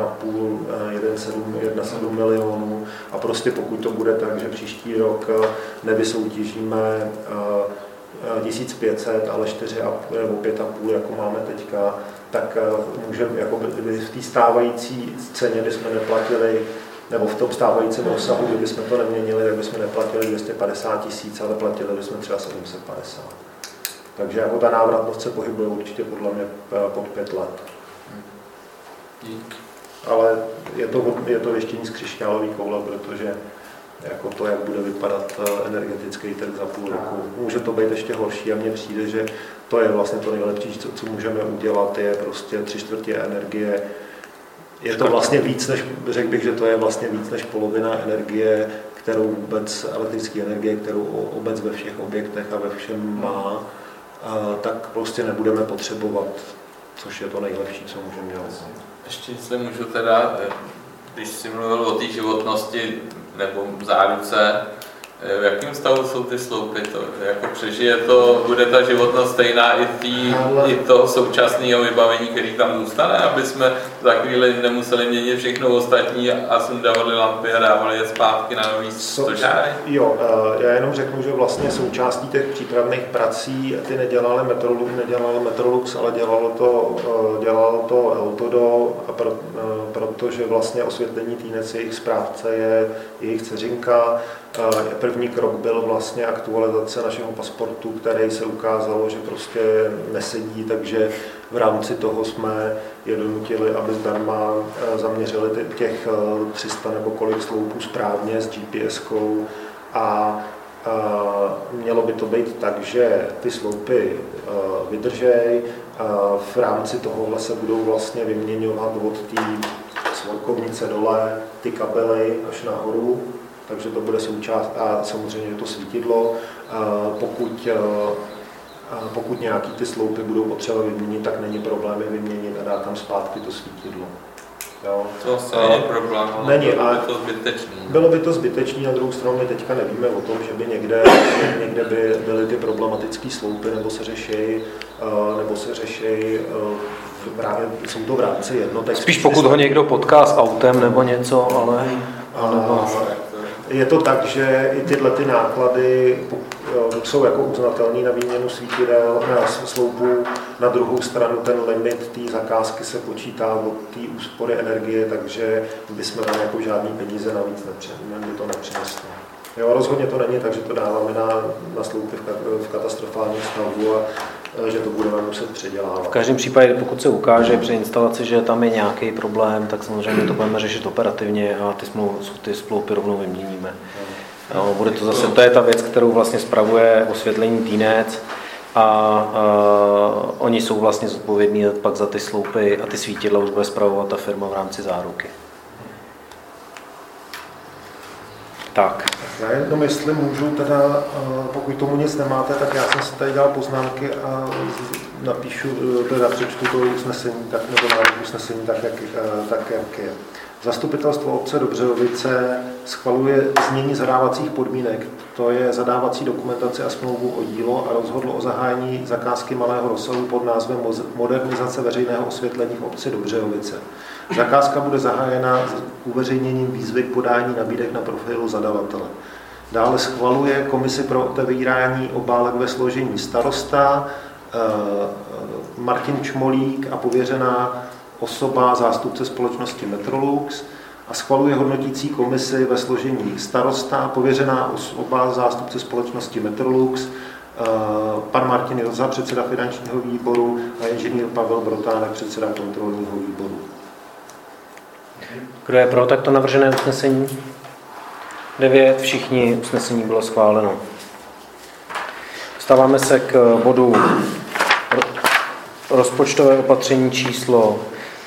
1,7 milionů a prostě pokud to bude tak, že příští rok nevysoutěžíme 1500, ale 4 nebo 5,5, jako máme teďka, tak můžeme jako v té stávající ceně, kdy jsme neplatili, nebo v tom stávajícím rozsahu, kdyby jsme to neměnili, tak bychom neplatili 250 000, ale platili bychom třeba 750. Takže jako ta návratnost se pohybuje určitě podle mě pod 5 let. Ale je to věštění z křišťálový koule, protože jako to, jak bude vypadat energetický trh za půl roku. Může to být ještě horší a mně přijde, že to je vlastně to nejlepší, co můžeme udělat, je prostě 3/4 energie. Je to vlastně víc než, řekl bych, že to je vlastně víc než polovina energie, elektrické energie, kterou obec ve všech objektech a ve všem má, tak prostě nebudeme potřebovat, což je to nejlepší, co můžeme dělat. Ještě jestli můžu teda, když jsi mluvil o té životnosti nebo záruce, v jakém stavu jsou ty sloupy? To, jako přežije to, bude ta životnost stejná i toho současného vybavení, který tam zůstane, aby jsme za chvíli nemuseli měnit všechno ostatní a sundávali lampy a dávali je zpátky na nový stožáry? Jo, já jenom řeknu, že vlastně součástí těch přípravných prací ty nedělal Metrolux, ale dělalo to Eltodo, protože vlastně osvětlení Týnec, jejich správce, je jejich dceřinka. První krok byl vlastně aktualizace našeho pasportu, který se ukázalo, že prostě nesedí, takže v rámci toho jsme je donutili, aby zdarma zaměřili těch 300 nebo kolik sloupů správně s GPS-kou a mělo by to být tak, že ty sloupy vydržej. V rámci tohohle se budou vlastně vyměňovat od té svorkovnice dole ty kabely až nahoru, takže to bude součást a samozřejmě to svítidlo. Pokud nějaký ty sloupy budou potřeba vyměnit, tak není problém je vyměnit a dát tam zpátky to svítidlo. Jo. To asi není problém, ale není, bylo by to zbytečný. Bylo by to zbytečný, na druhou stranu my teďka nevíme o tom, že by někde by byly ty problematické sloupy, nebo se řeší jsou to v rámci jednotek. Spíš pokud ho někdo potká s autem nebo něco, ale... Je to tak, že i tyhle ty náklady jsou jako uznatelné na výměnu svítidel, na sloupů. Na druhou stranu ten limit té zakázky se počítá od té úspory energie, takže bychom tam jako žádný peníze navíc nepřinesli. Jo, rozhodně to není tak, že to dáváme na sloupy v katastrofálním stavu že to budeme muset předělávat. V každém případě, pokud se ukáže při instalaci, že tam je nějaký problém, tak samozřejmě to budeme řešit operativně a ty sploupy rovnou vyměníme. No, bude to zase, to je ta věc, kterou vlastně spravuje osvětlení Týnec a oni jsou vlastně zodpovědní pak za ty sloupy a ty svítidla už bude spravovat ta firma v rámci záruky. Tak. Já jenom, jestli můžu, teda, pokud tomu nic nemáte, tak já jsem si tady dělal poznámky a napíšu, teda přečtu to usnesení, tak, nebo návrh usnesení tak, jak je. Zastupitelstvo obce Dobřejovice schvaluje znění zadávacích podmínek, to je zadávací dokumentaci a smlouvu o dílo a rozhodlo o zahájení zakázky malého rozsahu pod názvem Modernizace veřejného osvětlení v obci Dobřejovice. Zakázka bude zahájena s uveřejněním výzvy k podání nabídek na profilu zadavatele. Dále schvaluje komisi pro otevírání obálek ve složení starosta, Martin Čmolík a pověřená osoba zástupce společnosti Metrolux a schvaluje hodnotící komisi ve složení starosta, pověřená osoba zástupce společnosti Metrolux, pan Martin Joza, předseda finančního výboru a inženýr Pavel Brotánek, předseda kontrolního výboru. Kdo je pro takto navržené usnesení? 9, všichni, usnesení bylo schváleno. Dostáváme se k bodu rozpočtové opatření číslo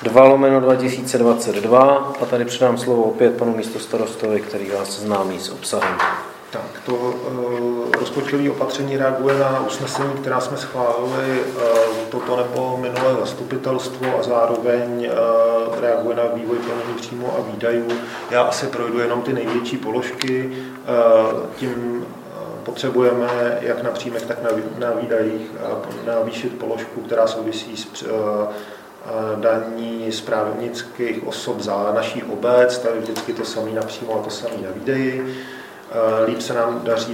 2/2022 a tady předám slovo opět panu místostarostovi, který vás seznámí s obsahem. Tak, to rozpočtové opatření reaguje na usnesení, která jsme schválili toto nebo minulé zastupitelstvo a zároveň reaguje na vývoj plnění příjmů a výdajů. Já asi projdu jenom ty největší položky, tím potřebujeme jak na příjmech, tak na výdajích navýšit položku, která souvisí s daní z právnických osob za naší obec, tady vždycky to samé na příjmu a to samé na výdaji. Líp se nám daří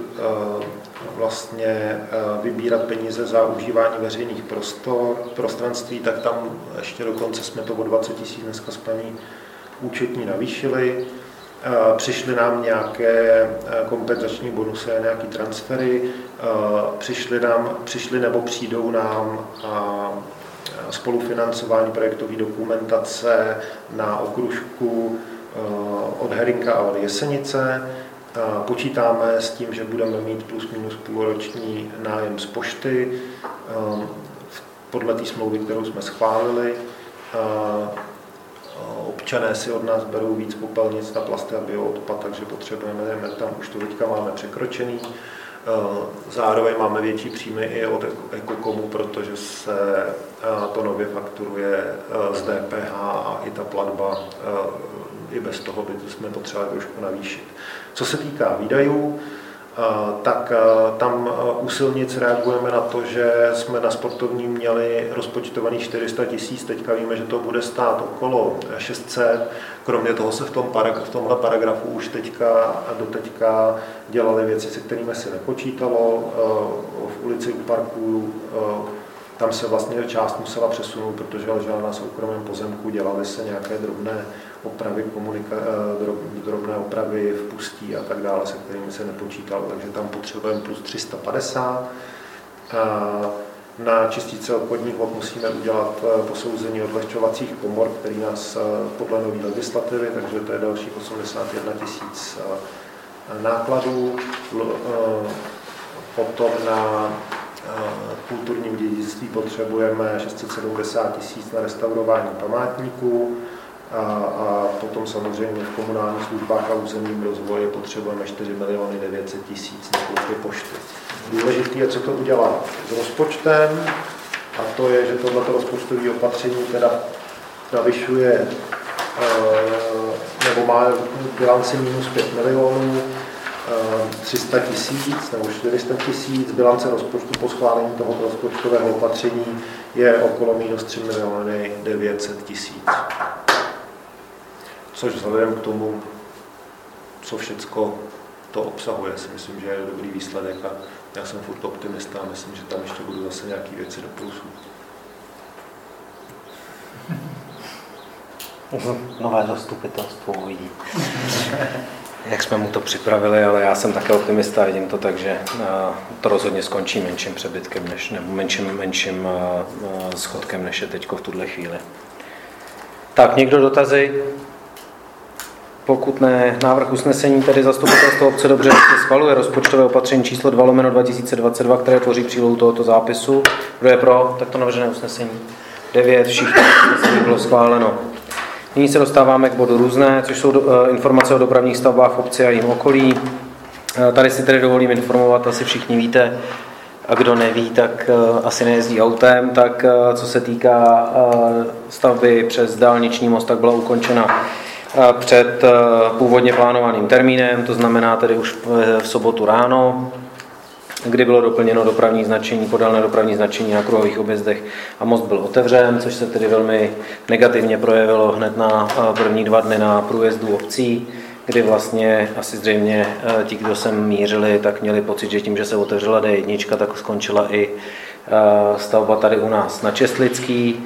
vlastně vybírat peníze za užívání veřejných prostranství, tak tam ještě dokonce jsme to o 20 000 dneska s paní účetní navýšili. Přišly nám nějaké kompenzační bonusy, nějaké transfery, přišly nebo přijdou nám spolufinancování projektové dokumentace na okružku od Herinka a od Jesenice. Počítáme s tím, že budeme mít plus minus půlroční nájem z pošty podle té smlouvy, kterou jsme schválili. Občané si od nás berou víc popelnic na plasty a bioodpad, takže potřebujeme, tam už to teďka máme překročený. Zároveň máme větší příjmy i od Ekokomu, protože se to nově fakturuje z DPH a i ta platba i bez toho jsme potřebovali trošku navýšit. Co se týká výdajů, tak tam u silnic reagujeme na to, že jsme na sportovní měli rozpočtovaných 400 000, teďka víme, že to bude stát okolo 600. Kromě toho se v tomhle paragrafu už doteďka dělali věci, se kterými se nepočítalo. V ulici u parku tam se vlastně část musela přesunout, protože ležela na soukromém pozemku, dělaly se nějaké drobné opravy v pustí a tak dále, se kterými se nepočítalo, takže tam potřebujeme plus 350. Na čistice odpadních vod musíme udělat posouzení odlehčovacích komor, který nás podle nové legislativy, takže to je další 81 000 nákladů. Potom na kulturním dědictví potřebujeme 670 000 na restaurování památníků a potom samozřejmě v komunálních službách a územním rozvoji potřebujeme 4 900 000 na koupě pošty. Důležité je, co to udělá s rozpočtem, a to je, že tohleto rozpočtové opatření teda navyšuje nebo má bilanci minus 5 milionů 300 000 nebo 400 000, bilance rozpočtu po schválení tohoto rozpočtového opatření je okolo minus 3 900 000. Což vzhledem k tomu, co všecko to obsahuje, si myslím, že je dobrý výsledek a já jsem furt optimista a myslím, že tam ještě budou zase nějaké věci do plusu. Nové zastupitelstvo uvidí. jak jsme mu to připravili, ale já jsem také optimista, vidím to tak, že to rozhodně skončí menším přebytkem, nebo menším schodkem, než je teď v tuhle chvíli. Tak, někdo dotazy? Pokud ne, návrh usnesení, tedy zastupitelstvo obce Dobřehovice schvaluje rozpočtové opatření číslo 2/2022, které tvoří přílohu tohoto zápisu. Kdo je pro takto navržené usnesení? 9, všichni, bylo schváleno. Nyní se dostáváme k bodu různé, což jsou informace o dopravních stavbách v obci a jejím okolí. Tady si tedy dovolím informovat, asi všichni víte, a kdo neví, tak asi nejezdí autem, tak co se týká stavby přes dálniční most, tak byla ukončena před původně plánovaným termínem, to znamená tedy už v sobotu ráno, kdy bylo doplněno dopravní značení, podélné dopravní značení na kruhových objezdech a most byl otevřen, což se tedy velmi negativně projevilo hned na první 2 dny na průjezdu obcí, kdy vlastně asi zřejmě ti, kdo sem mířili, tak měli pocit, že tím, že se otevřela D1, tak skončila i stavba tady u nás na Čestlický.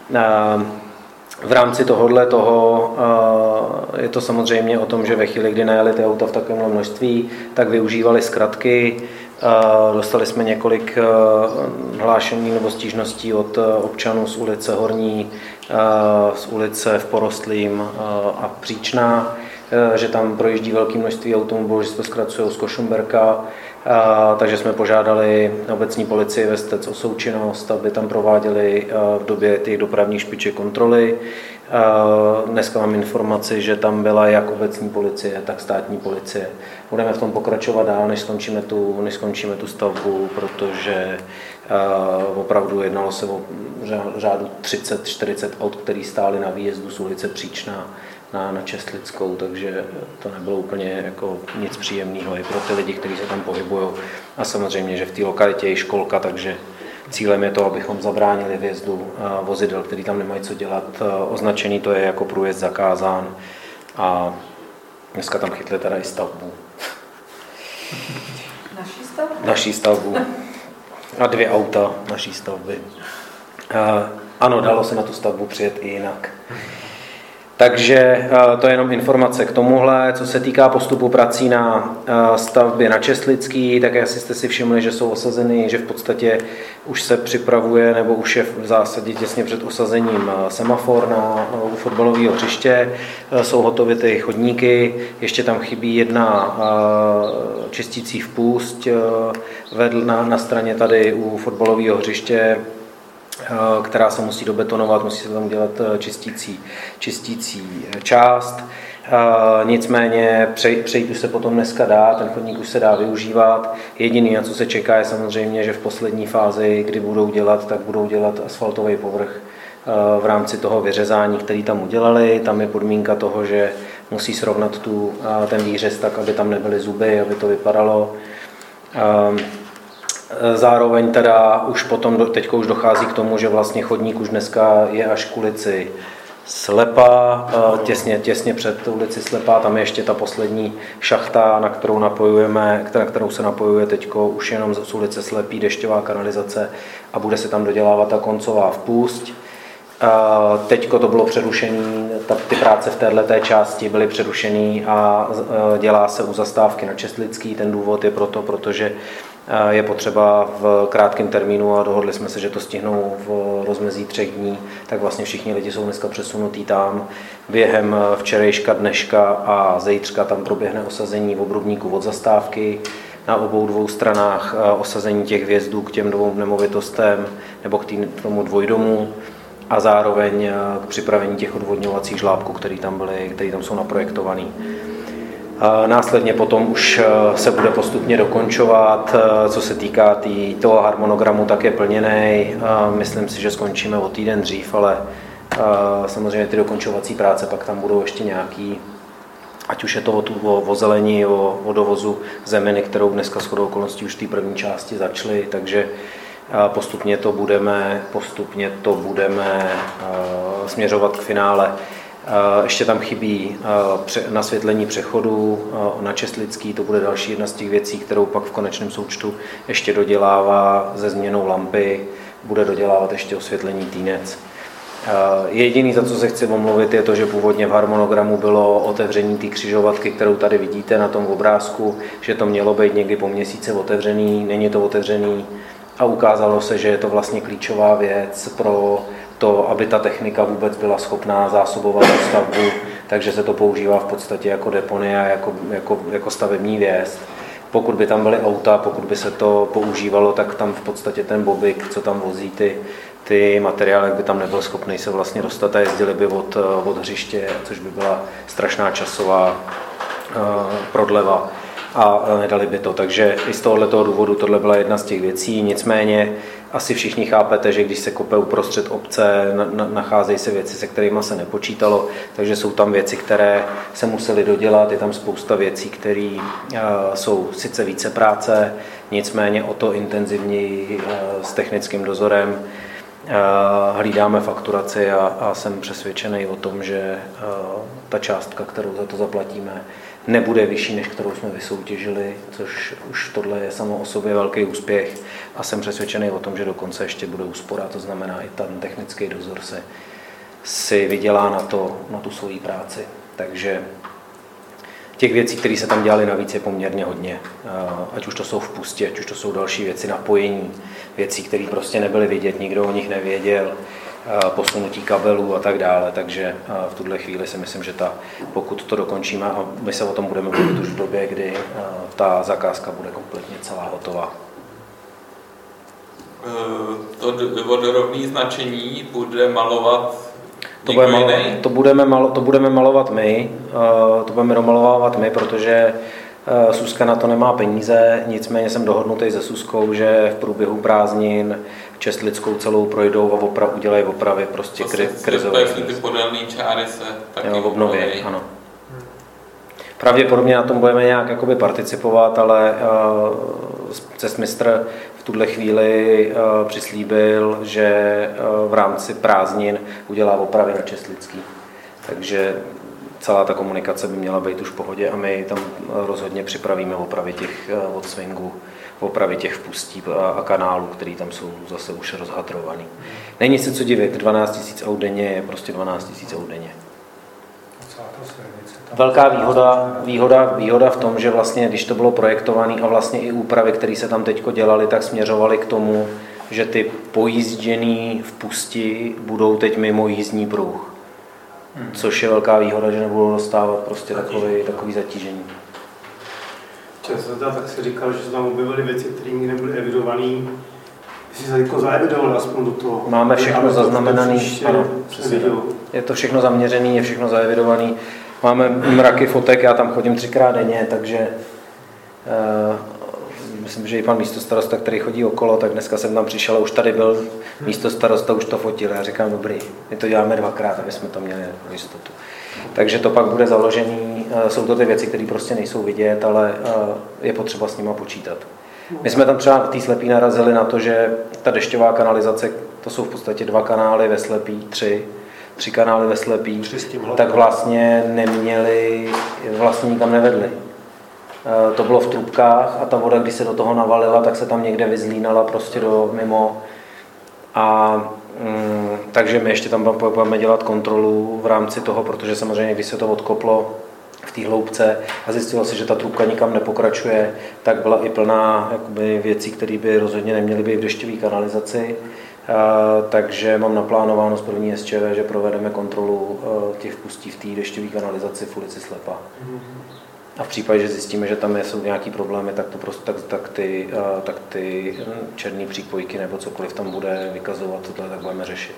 V rámci toho je to samozřejmě o tom, že ve chvíli, kdy najeli ty auta v takovém množství, tak využívali zkratky. Dostali jsme několik hlášení nebo stížností od občanů z ulice Horní, z ulice v Porostlým a Příčná, že tam projíždí velké množství automobilů, že se to zkracují z Košumberka, takže jsme požádali obecní policii ve Stec o součinnost, aby tam prováděli v době těch dopravních špiček kontroly. Dneska mám informaci, že tam byla jak obecní policie, tak státní policie. Budeme v tom pokračovat dál, než skončíme tu stavbu, protože opravdu jednalo se o řádu 30-40 aut, které stály na výjezdu z ulice Příčná na Čestlickou, takže to nebylo úplně jako nic příjemného i pro ty lidi, kteří se tam pohybují. A samozřejmě, že v té lokalitě je školka, takže cílem je to, abychom zabránili vjezdu vozidel, který tam nemají co dělat. Označení to je jako průjezd zakázán a dneska tam chytli teda i stavbu. Naší stavbu? Naší stavbu. A 2 auta naší stavby. Ano, dalo se na tu stavbu přijet i jinak. Takže to je jenom informace k tomuhle. Co se týká postupu prací na stavbě na Čestlický, tak asi jste si všimli, že jsou osazeny, že v podstatě už se připravuje, nebo už je v zásadě těsně před osazením semafor u fotbalového hřiště. Jsou hotové ty chodníky, ještě tam chybí 1 čistící vpust na straně tady u fotbalového hřiště, která se musí dobetonovat, musí se tam dělat čistící část. Nicméně přejít už se potom dneska dá, ten chodník už se dá využívat. Jediný, na co se čeká, je samozřejmě, že v poslední fázi, kdy budou dělat, tak budou dělat asfaltový povrch v rámci toho vyřezání, který tam udělali. Tam je podmínka toho, že musí srovnat ten výřez tak, aby tam nebyly zuby, aby to vypadalo. Zároveň teda už potom teďko už dochází k tomu, že vlastně chodník už dneska je až k ulici Slepá, těsně před ulici Slepá, tam je ještě ta poslední šachta, na kterou se napojuje teďko už jenom z ulice Slepý dešťová kanalizace a bude se tam dodělávat ta koncová vpusť. Teďko to bylo přerušený, ty práce v této části byly přerušený a dělá se u zastávky na Čestlický. Ten důvod je protože je potřeba v krátkém termínu a dohodli jsme se, že to stihnou v rozmezí 3 dní, tak vlastně všichni lidi jsou dneska přesunutí tam. Během včerejška, dneška a zítřka tam proběhne osazení obrubníků od zastávky, na obou 2 stranách osazení těch vjezdů k těm 2 nemovitostem nebo k tomu dvojdomu a zároveň k připravení těch odvodňovacích žlábků, které tam jsou naprojektované. Následně potom už se bude postupně dokončovat, co se týká toho harmonogramu, tak je plněný. Myslím si, že skončíme o týden dřív, ale samozřejmě ty dokončovací práce pak tam budou ještě nějaký, ať už je to o zelení, o dovozu zeminy, kterou dneska shodou okolností už v té první části začaly, takže postupně to budeme směřovat k finále. Ještě tam chybí nasvětlení přechodu na Čestlický, to bude další jedna z těch věcí, kterou pak v konečném součtu ještě dodělává se změnou lampy, bude dodělávat ještě osvětlení Týnec. Jediný, za co se chci omluvit, je to, že původně v harmonogramu bylo otevření té křižovatky, kterou tady vidíte na tom obrázku, že to mělo být někdy po měsíci otevřený, není to otevřený a ukázalo se, že je to vlastně klíčová věc pro to, aby ta technika vůbec byla schopná zásobovat tu stavbu, takže se to používá v podstatě jako deponie, jako stavební věc. Pokud by tam byly auta, pokud by se to používalo, tak tam v podstatě ten bobik, co tam vozí ty materiály, by tam nebyl schopný se vlastně dostat a jezdili by od hřiště, což by byla strašná časová prodleva a nedali by to. Takže i z tohoto důvodu tohle byla jedna z těch věcí. Nicméně asi všichni chápete, že když se kope uprostřed obce, nacházejí se věci, se kterými se nepočítalo, takže jsou tam věci, které se musely dodělat, je tam spousta věcí, které jsou sice více práce, nicméně o to intenzivněji s technickým dozorem hlídáme fakturaci a jsem přesvědčený o tom, že ta částka, kterou za to zaplatíme, nebude vyšší, než kterou jsme vysoutěžili, což už tohle je samo o sobě velký úspěch a jsem přesvědčený o tom, že dokonce ještě bude úspora, to znamená i ten technický dozor si vydělá na tu svoji práci. Takže těch věcí, které se tam dělaly navíc, je poměrně hodně. Ať už to jsou vpustě, ať už to jsou další věci, napojení, věcí, které prostě nebyly vidět, nikdo o nich nevěděl, posunutí kabelů a tak dále. Takže v tuhle chvíli si myslím, že pokud to dokončíme, a my se o tom budeme mluvit už v době, kdy ta zakázka bude kompletně celá hotová. To vodorovné značení bude malovat to budeme malovat my, to budeme domalovávat my, protože Suska na to nemá peníze, nicméně jsem dohodnutý se Suskou, že v průběhu prázdnin Čestlickou celou projdou a udělají opravy prostě krizové. Jestli ty podélné čáry se taky obnoví. Ano. Pravděpodobně na tom budeme nějak jakoby participovat, ale cestmistr v tuhle chvíli přislíbil, že v rámci prázdnin udělá opravy na Čestlický. Takže celá ta komunikace by měla být už v pohodě a my tam rozhodně připravíme opravy těch odswingů, opravy těch vpustí a kanálů, které tam jsou zase už rozhadrovaný. Není se co divit, 12 000 aut denně je prostě 12 000 aut denně. Velká výhoda v tom, že vlastně, když to bylo projektované a vlastně i úpravy, které se tam teď dělaly, tak směřovaly k tomu, že ty pojízděný vpusti budou teď mimo jízdní pruh. Což je velká výhoda, že nebudou dostávat prostě takový zatížení. Často tak si říkal, že se tam objevily věci, které nikdy nebyly evidované. Jestli se jako zaevidovali aspoň do toho. Máme všechno zaznamenané, ano, je to všechno zaměřené, je všechno zaevidované. Máme mraky fotek, já tam chodím 3krát denně, takže myslím, že i pan místostarosta, který chodí okolo, tak dneska jsem tam přišel a už tady byl místostarosta, už to fotil. Já říkám, dobrý, my to děláme 2krát, aby jsme to měli jistotu. Takže to pak bude založený, jsou to ty věci, které prostě nejsou vidět, ale je potřeba s nima počítat. My jsme tam třeba v té Slepý narazili na to, že ta dešťová kanalizace, to jsou v podstatě 2 kanály ve Slepý, 3 kanály ve Slepý, tak vlastně neměli, vlastně nikam nevedli. To bylo v trubkách a ta voda, když se do toho navalila, tak se tam někde vyzlínala prostě mimo. Takže my ještě tam budeme dělat kontrolu v rámci toho, protože samozřejmě, když se to odkoplo v té hloubce a zjistilo se, že ta trubka nikam nepokračuje, tak byla i plná jakoby, věcí, které by rozhodně neměly být v dešťové kanalizaci. Takže mám naplánováno z první SČV, že provedeme kontrolu těch vpustí v té dešťové kanalizaci v ulici Slepa. A v případě, že zjistíme, že tam jsou nějaký problémy, tak to prostě tak ty černé přípojky nebo cokoliv tam bude vykazovat, tak budeme řešit.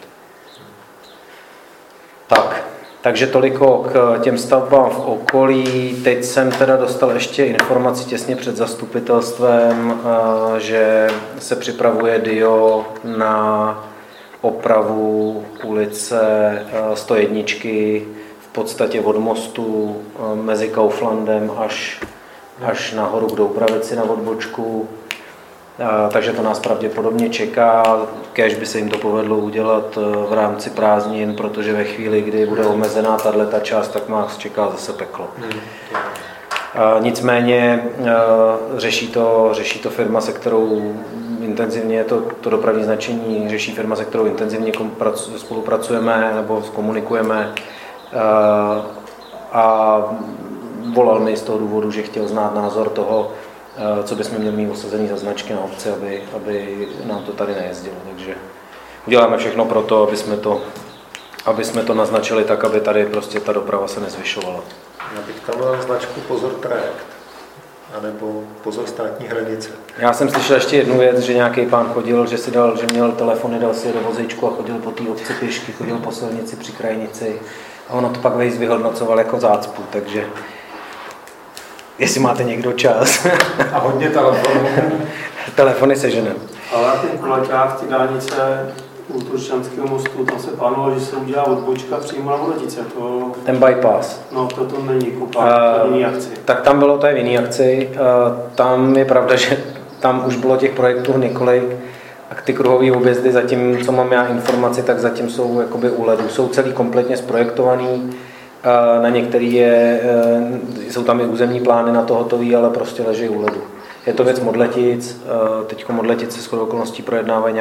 Takže toliko k těm stavbám v okolí. Teď jsem teda dostal ještě informaci těsně před zastupitelstvem, že se připravuje DIO na opravu ulice 101, v podstatě od mostu mezi Kauflandem až nahoru k Doubravici na odbočku. Takže to nás pravděpodobně čeká. Kéž by se jim to povedlo udělat v rámci prázdnin, protože ve chvíli, kdy bude omezená tato část, tak nás čeká zase peklo. Nicméně řeší to firma, se kterou intenzivně to dopravní značení řeší firma, se kterou intenzivně spolupracujeme nebo komunikujeme a volal mi z toho důvodu, že chtěl znát názor toho, co bychom měli mít osazený za značky na obci, aby nám to tady nejezdilo. Takže uděláme všechno pro to, aby jsme to naznačili tak, aby tady prostě ta doprava se nezvyšovala. Já bych tam dal značku Pozor trajekt, anebo Pozor státní hranice. Já jsem slyšel ještě jednu věc, že nějaký pán chodil, že měl telefony, dal si je do vozíčku a chodil po té obci pěšky, chodil po silnici při krajnici a ono to pak Waze vyhodnocoval jako zácpu, takže jestli máte někdo čas. A hodně telefonů. Telefony seženem. Ale ten kulaťák, ty dálnice u Turčanského mostu, tam se plánovalo, že se udělá odbočka přímo na Vodetice. Ten bypass. No, to není kupá, to je jiný akci. Tak tam bylo, to je v jiný akci. Tam je pravda, že tam už bylo těch projektů několik a ty kruhové objezdy, zatím, co mám já informaci, tak zatím jsou jakoby u ledu. Jsou celý kompletně zprojektovaný. Na některý jsou tam i územní plány na to hotový, ale prostě leží u ledu. Je to věc Modletic. Teď Modletice shodou okolností projednávají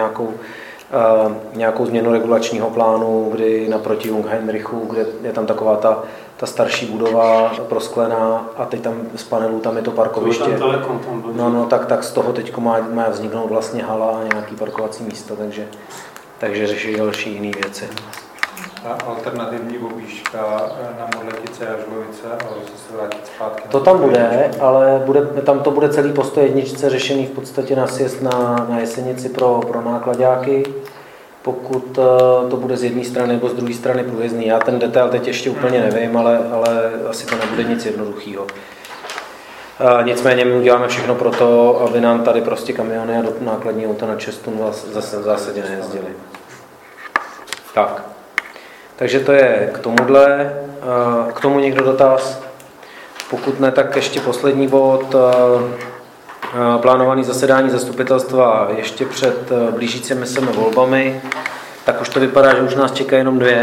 nějakou změnu regulačního plánu, kdy naproti Jungheinrichu, kde je tam taková ta starší budova prosklená a teď tam z panelů tam je to parkoviště. No, tak z toho teď má vzniknout vlastně hala a nějaký parkovací místo, takže řeší další jiné věci. A alternativní objížďka na Modletice a Žlovice, ale se vrátit zpátky. To tam bude, ale tam to bude celý postoj jedničce řešený v podstatě na sjezd na Jesenici pro nákladáky. Pokud to bude z jedné strany nebo z druhé strany průjezdný. Já ten detail teď ještě úplně nevím, ale asi to nebude nic jednoduchého. Nicméně my uděláme všechno pro to, aby nám tady prostě kamiony a nákladní auta na 6 tun zase v zásadě nejezdily. Tak. Takže to je k tomuhle. K tomu někdo dotaz? Pokud ne, tak ještě poslední bod. Plánované zasedání zastupitelstva ještě před blížícími se volbami. Tak už to vypadá, že už nás čeká jenom 2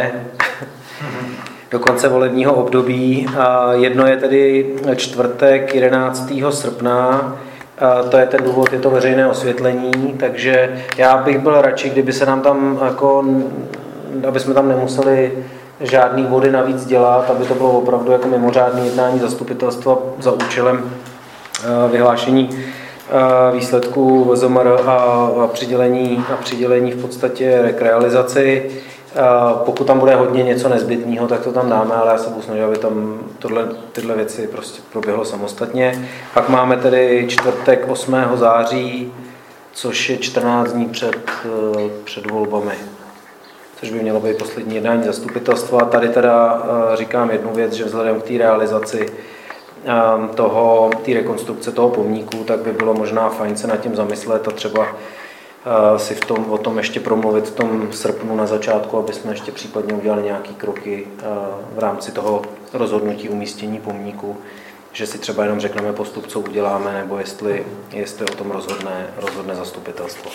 do konce volebního období. Jedno je tedy čtvrtek 11. srpna. To je ten důvod, je to veřejné osvětlení, takže já bych byl radši, kdyby se nám tam aby jsme tam nemuseli žádný body navíc dělat, aby to bylo opravdu jako mimořádné jednání zastupitelstva za účelem vyhlášení výsledků VZMR a přidělení v podstatě k realizaci. Pokud tam bude hodně něco nezbytného, tak to tam dáme, ale já se budu snažit, aby tam tyhle věci prostě proběhlo samostatně. Pak máme tedy čtvrtek 8. září, což je 14 dní před volbami, což by mělo být poslední jednání zastupitelstva. Tady teda říkám jednu věc, že vzhledem k té realizaci té rekonstrukce toho pomníku, tak by bylo možná fajn se nad tím zamyslet a třeba si o tom ještě promluvit v tom srpnu na začátku, aby jsme ještě případně udělali nějaké kroky v rámci toho rozhodnutí umístění pomníku, že si třeba jenom řekneme postup, co uděláme, nebo jestli o tom rozhodne zastupitelstvo.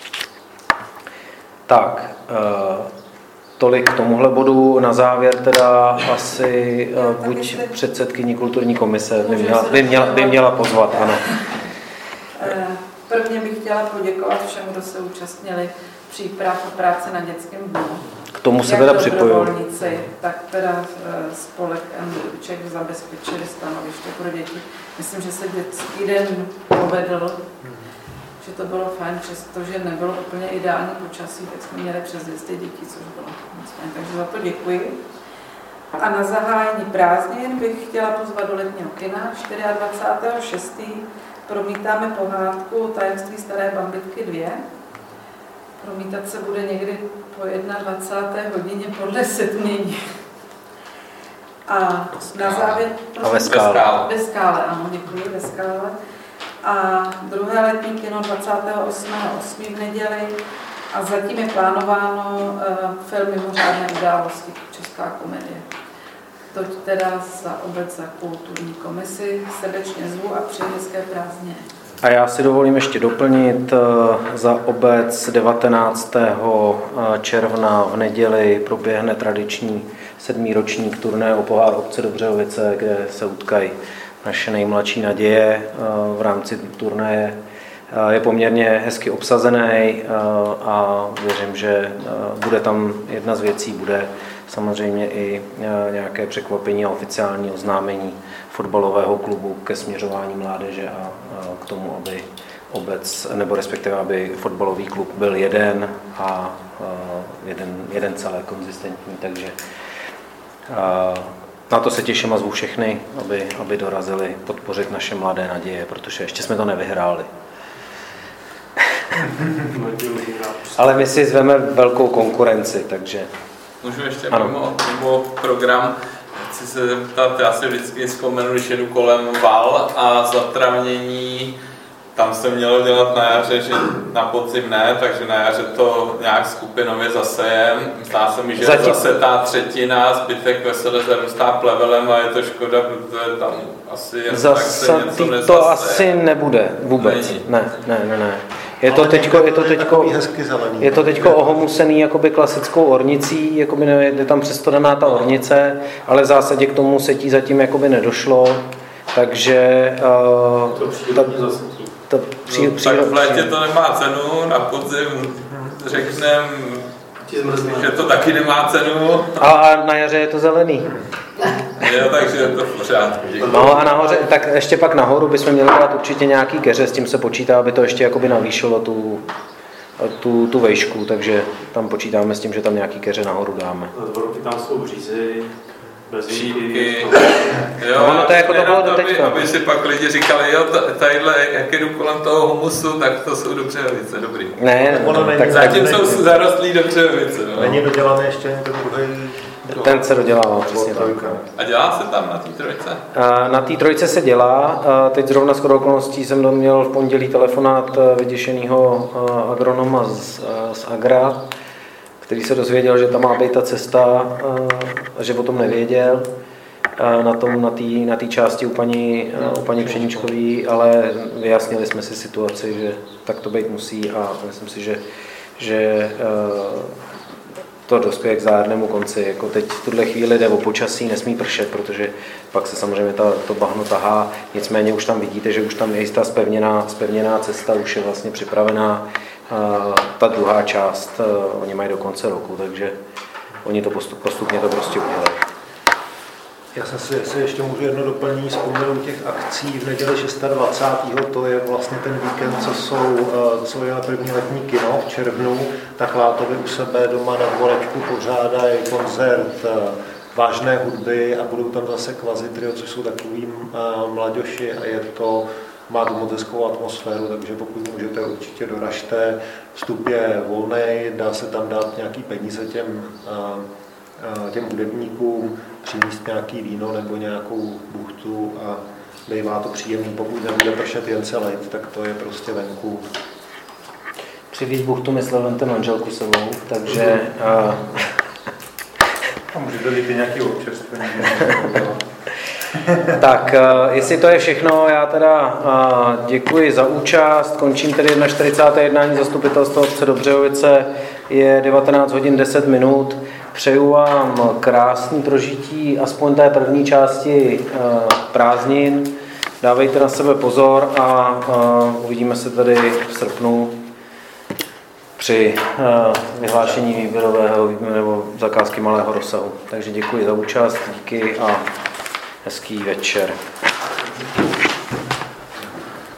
Tak, tolik k tomuhle bodu. Na závěr teda asi buď předsedkyni kulturní komise by měla pozvat, ano. Prvně bych chtěla poděkovat všem, kdo se účastnili příprav a práce na dětském dnu. K tomu se teda připojuji. Tak teda spolek Čech zabezpečili stanoviště pro děti. Myslím, že se dětský den povedl, že to bylo fajn, přestože nebylo úplně ideální počasí, tak jsme měli přes 200 dětí, což bylo moc fajn. Takže za to děkuji. A na zahájení prázdnin bych chtěla pozvat do letního kina 24.6. Promítáme pohádku Tajemství staré bambitky 2. Promítat se bude někdy po 21. hodině podle setmění. A na závěr... A ve Skále. Ve Skále, ano, děkuji, ve Skále. A druhé letní kino 28.8. v neděli. A zatím je plánováno film Mimořádné události, česká komedie. Toť teda za obec, za kulturní komisi srdečně zvu a přeji hezké prázdniny. A já si dovolím ještě doplnit, za obec 19. června v neděli proběhne tradiční 7. ročník turné o pohár obce Dobřehovice, kde se utkají naše nejmladší naděje v rámci turnaje je poměrně hezky obsazený a věřím, že bude tam jedna z věcí, bude samozřejmě i nějaké překvapení a oficiální oznámení fotbalového klubu ke směřování mládeže a k tomu, aby nebo respektive, aby fotbalový klub byl jeden a jeden celé konzistentní, takže na to se těším a zvu všechny, aby dorazili podpořit naše mladé naděje, protože ještě jsme to nevyhráli. Ale my si zveme velkou konkurenci, takže... Můžu ještě mimo program, chci se zeptat, já si vždycky vzpomenu, když jedu kolem Val a zatravnění, tam se mělo dělat na jaře, že na podzim ne, takže na jaře to nějak skupinově zasejem. Zdá se mi, že zase ta třetina, zbytek vesele zarůstá plevelem a je to škoda, protože tam asi jen tak se něco nezaseje. To asi nebude vůbec, ne. Je to teďko ohomusený jakoby klasickou ornicí, jakoby je tam přesto daná ta ornice, ale v zásadě k tomu setí zatím jakoby nedošlo, takže tak v létě to nemá cenu, na podzim řekneme, že to taky nemá cenu. A na jaře je to zelený. Jo, takže je to v pořádku. No a nahoře, tak ještě pak nahoru bychom měli dát určitě nějaký keře, s tím se počítá, aby to ještě jakoby navýšilo tu vejšku, takže tam počítáme s tím, že tam nějaký keře nahoru dáme. Tam jsou břízy, šípky. Jo, no, to, jako to bylo doteďka. Aby si pak lidi říkali, jo, tadyhle, jak jdu kolem toho humusu, tak to jsou Dobřehovice, dobrý. Ne, tak zatím jsou zarostlí Dobřehovice. No. Není dodělaný ještě ten druhý. Ten se dodělává, přesně tak. A dělá se tam na té trojce? Na té trojce se dělá. Teď zrovna shodou okolností jsem měl v pondělí telefonát vyděšenýho agronoma z Agra, který se dozvěděl, že tam má být ta cesta a že o tom nevěděl na té části u paní Pšeničkový, ale vyjasnili jsme si situaci, že tak to být musí a myslím si, že to dospěje k zájemnému konci. Jako teď v tuhle chvíli jde o počasí, nesmí pršet, protože pak se samozřejmě to bahno tahá. Nicméně už tam vidíte, že už tam je jistá zpevněná cesta, už je vlastně připravená. Ta druhá část, oni mají do konce roku, takže oni to postupně to prostě udělají. Já jsem si ještě můžu jedno doplnění vzpomenout těch akcí v neděli 26. To je vlastně ten víkend, co je první letní kino v červnu, tak Látovi u sebe doma na dvorečku pořádají koncert vážné hudby a budou tam zase kvazi trio, což jsou takový mladěši a má to moc hezkou atmosféru, takže pokud můžete, určitě doražte. Vstup je volný, dá se tam dát nějaký peníze těm hudebníkům, přinést nějaký víno nebo nějakou buchtu a bývá to příjemný. Pokud nebude pršet jen celý, tak to je prostě venku. Přivíz buchtu myslel vemte manželku sebou, takže... A můžete dát i nějaký občerstvení. Tak, jestli to je všechno, já teda děkuji za účast, končím tedy 41. jednání zastupitelstva obce Dobřehovice, je 19 hodin 10 minut, přeju vám krásný prožití, aspoň té první části prázdnin, dávejte na sebe pozor a uvidíme se tady v srpnu při vyhlášení výběrového nebo zakázky malého rozsahu. Takže děkuji za účast, díky a hezký večer.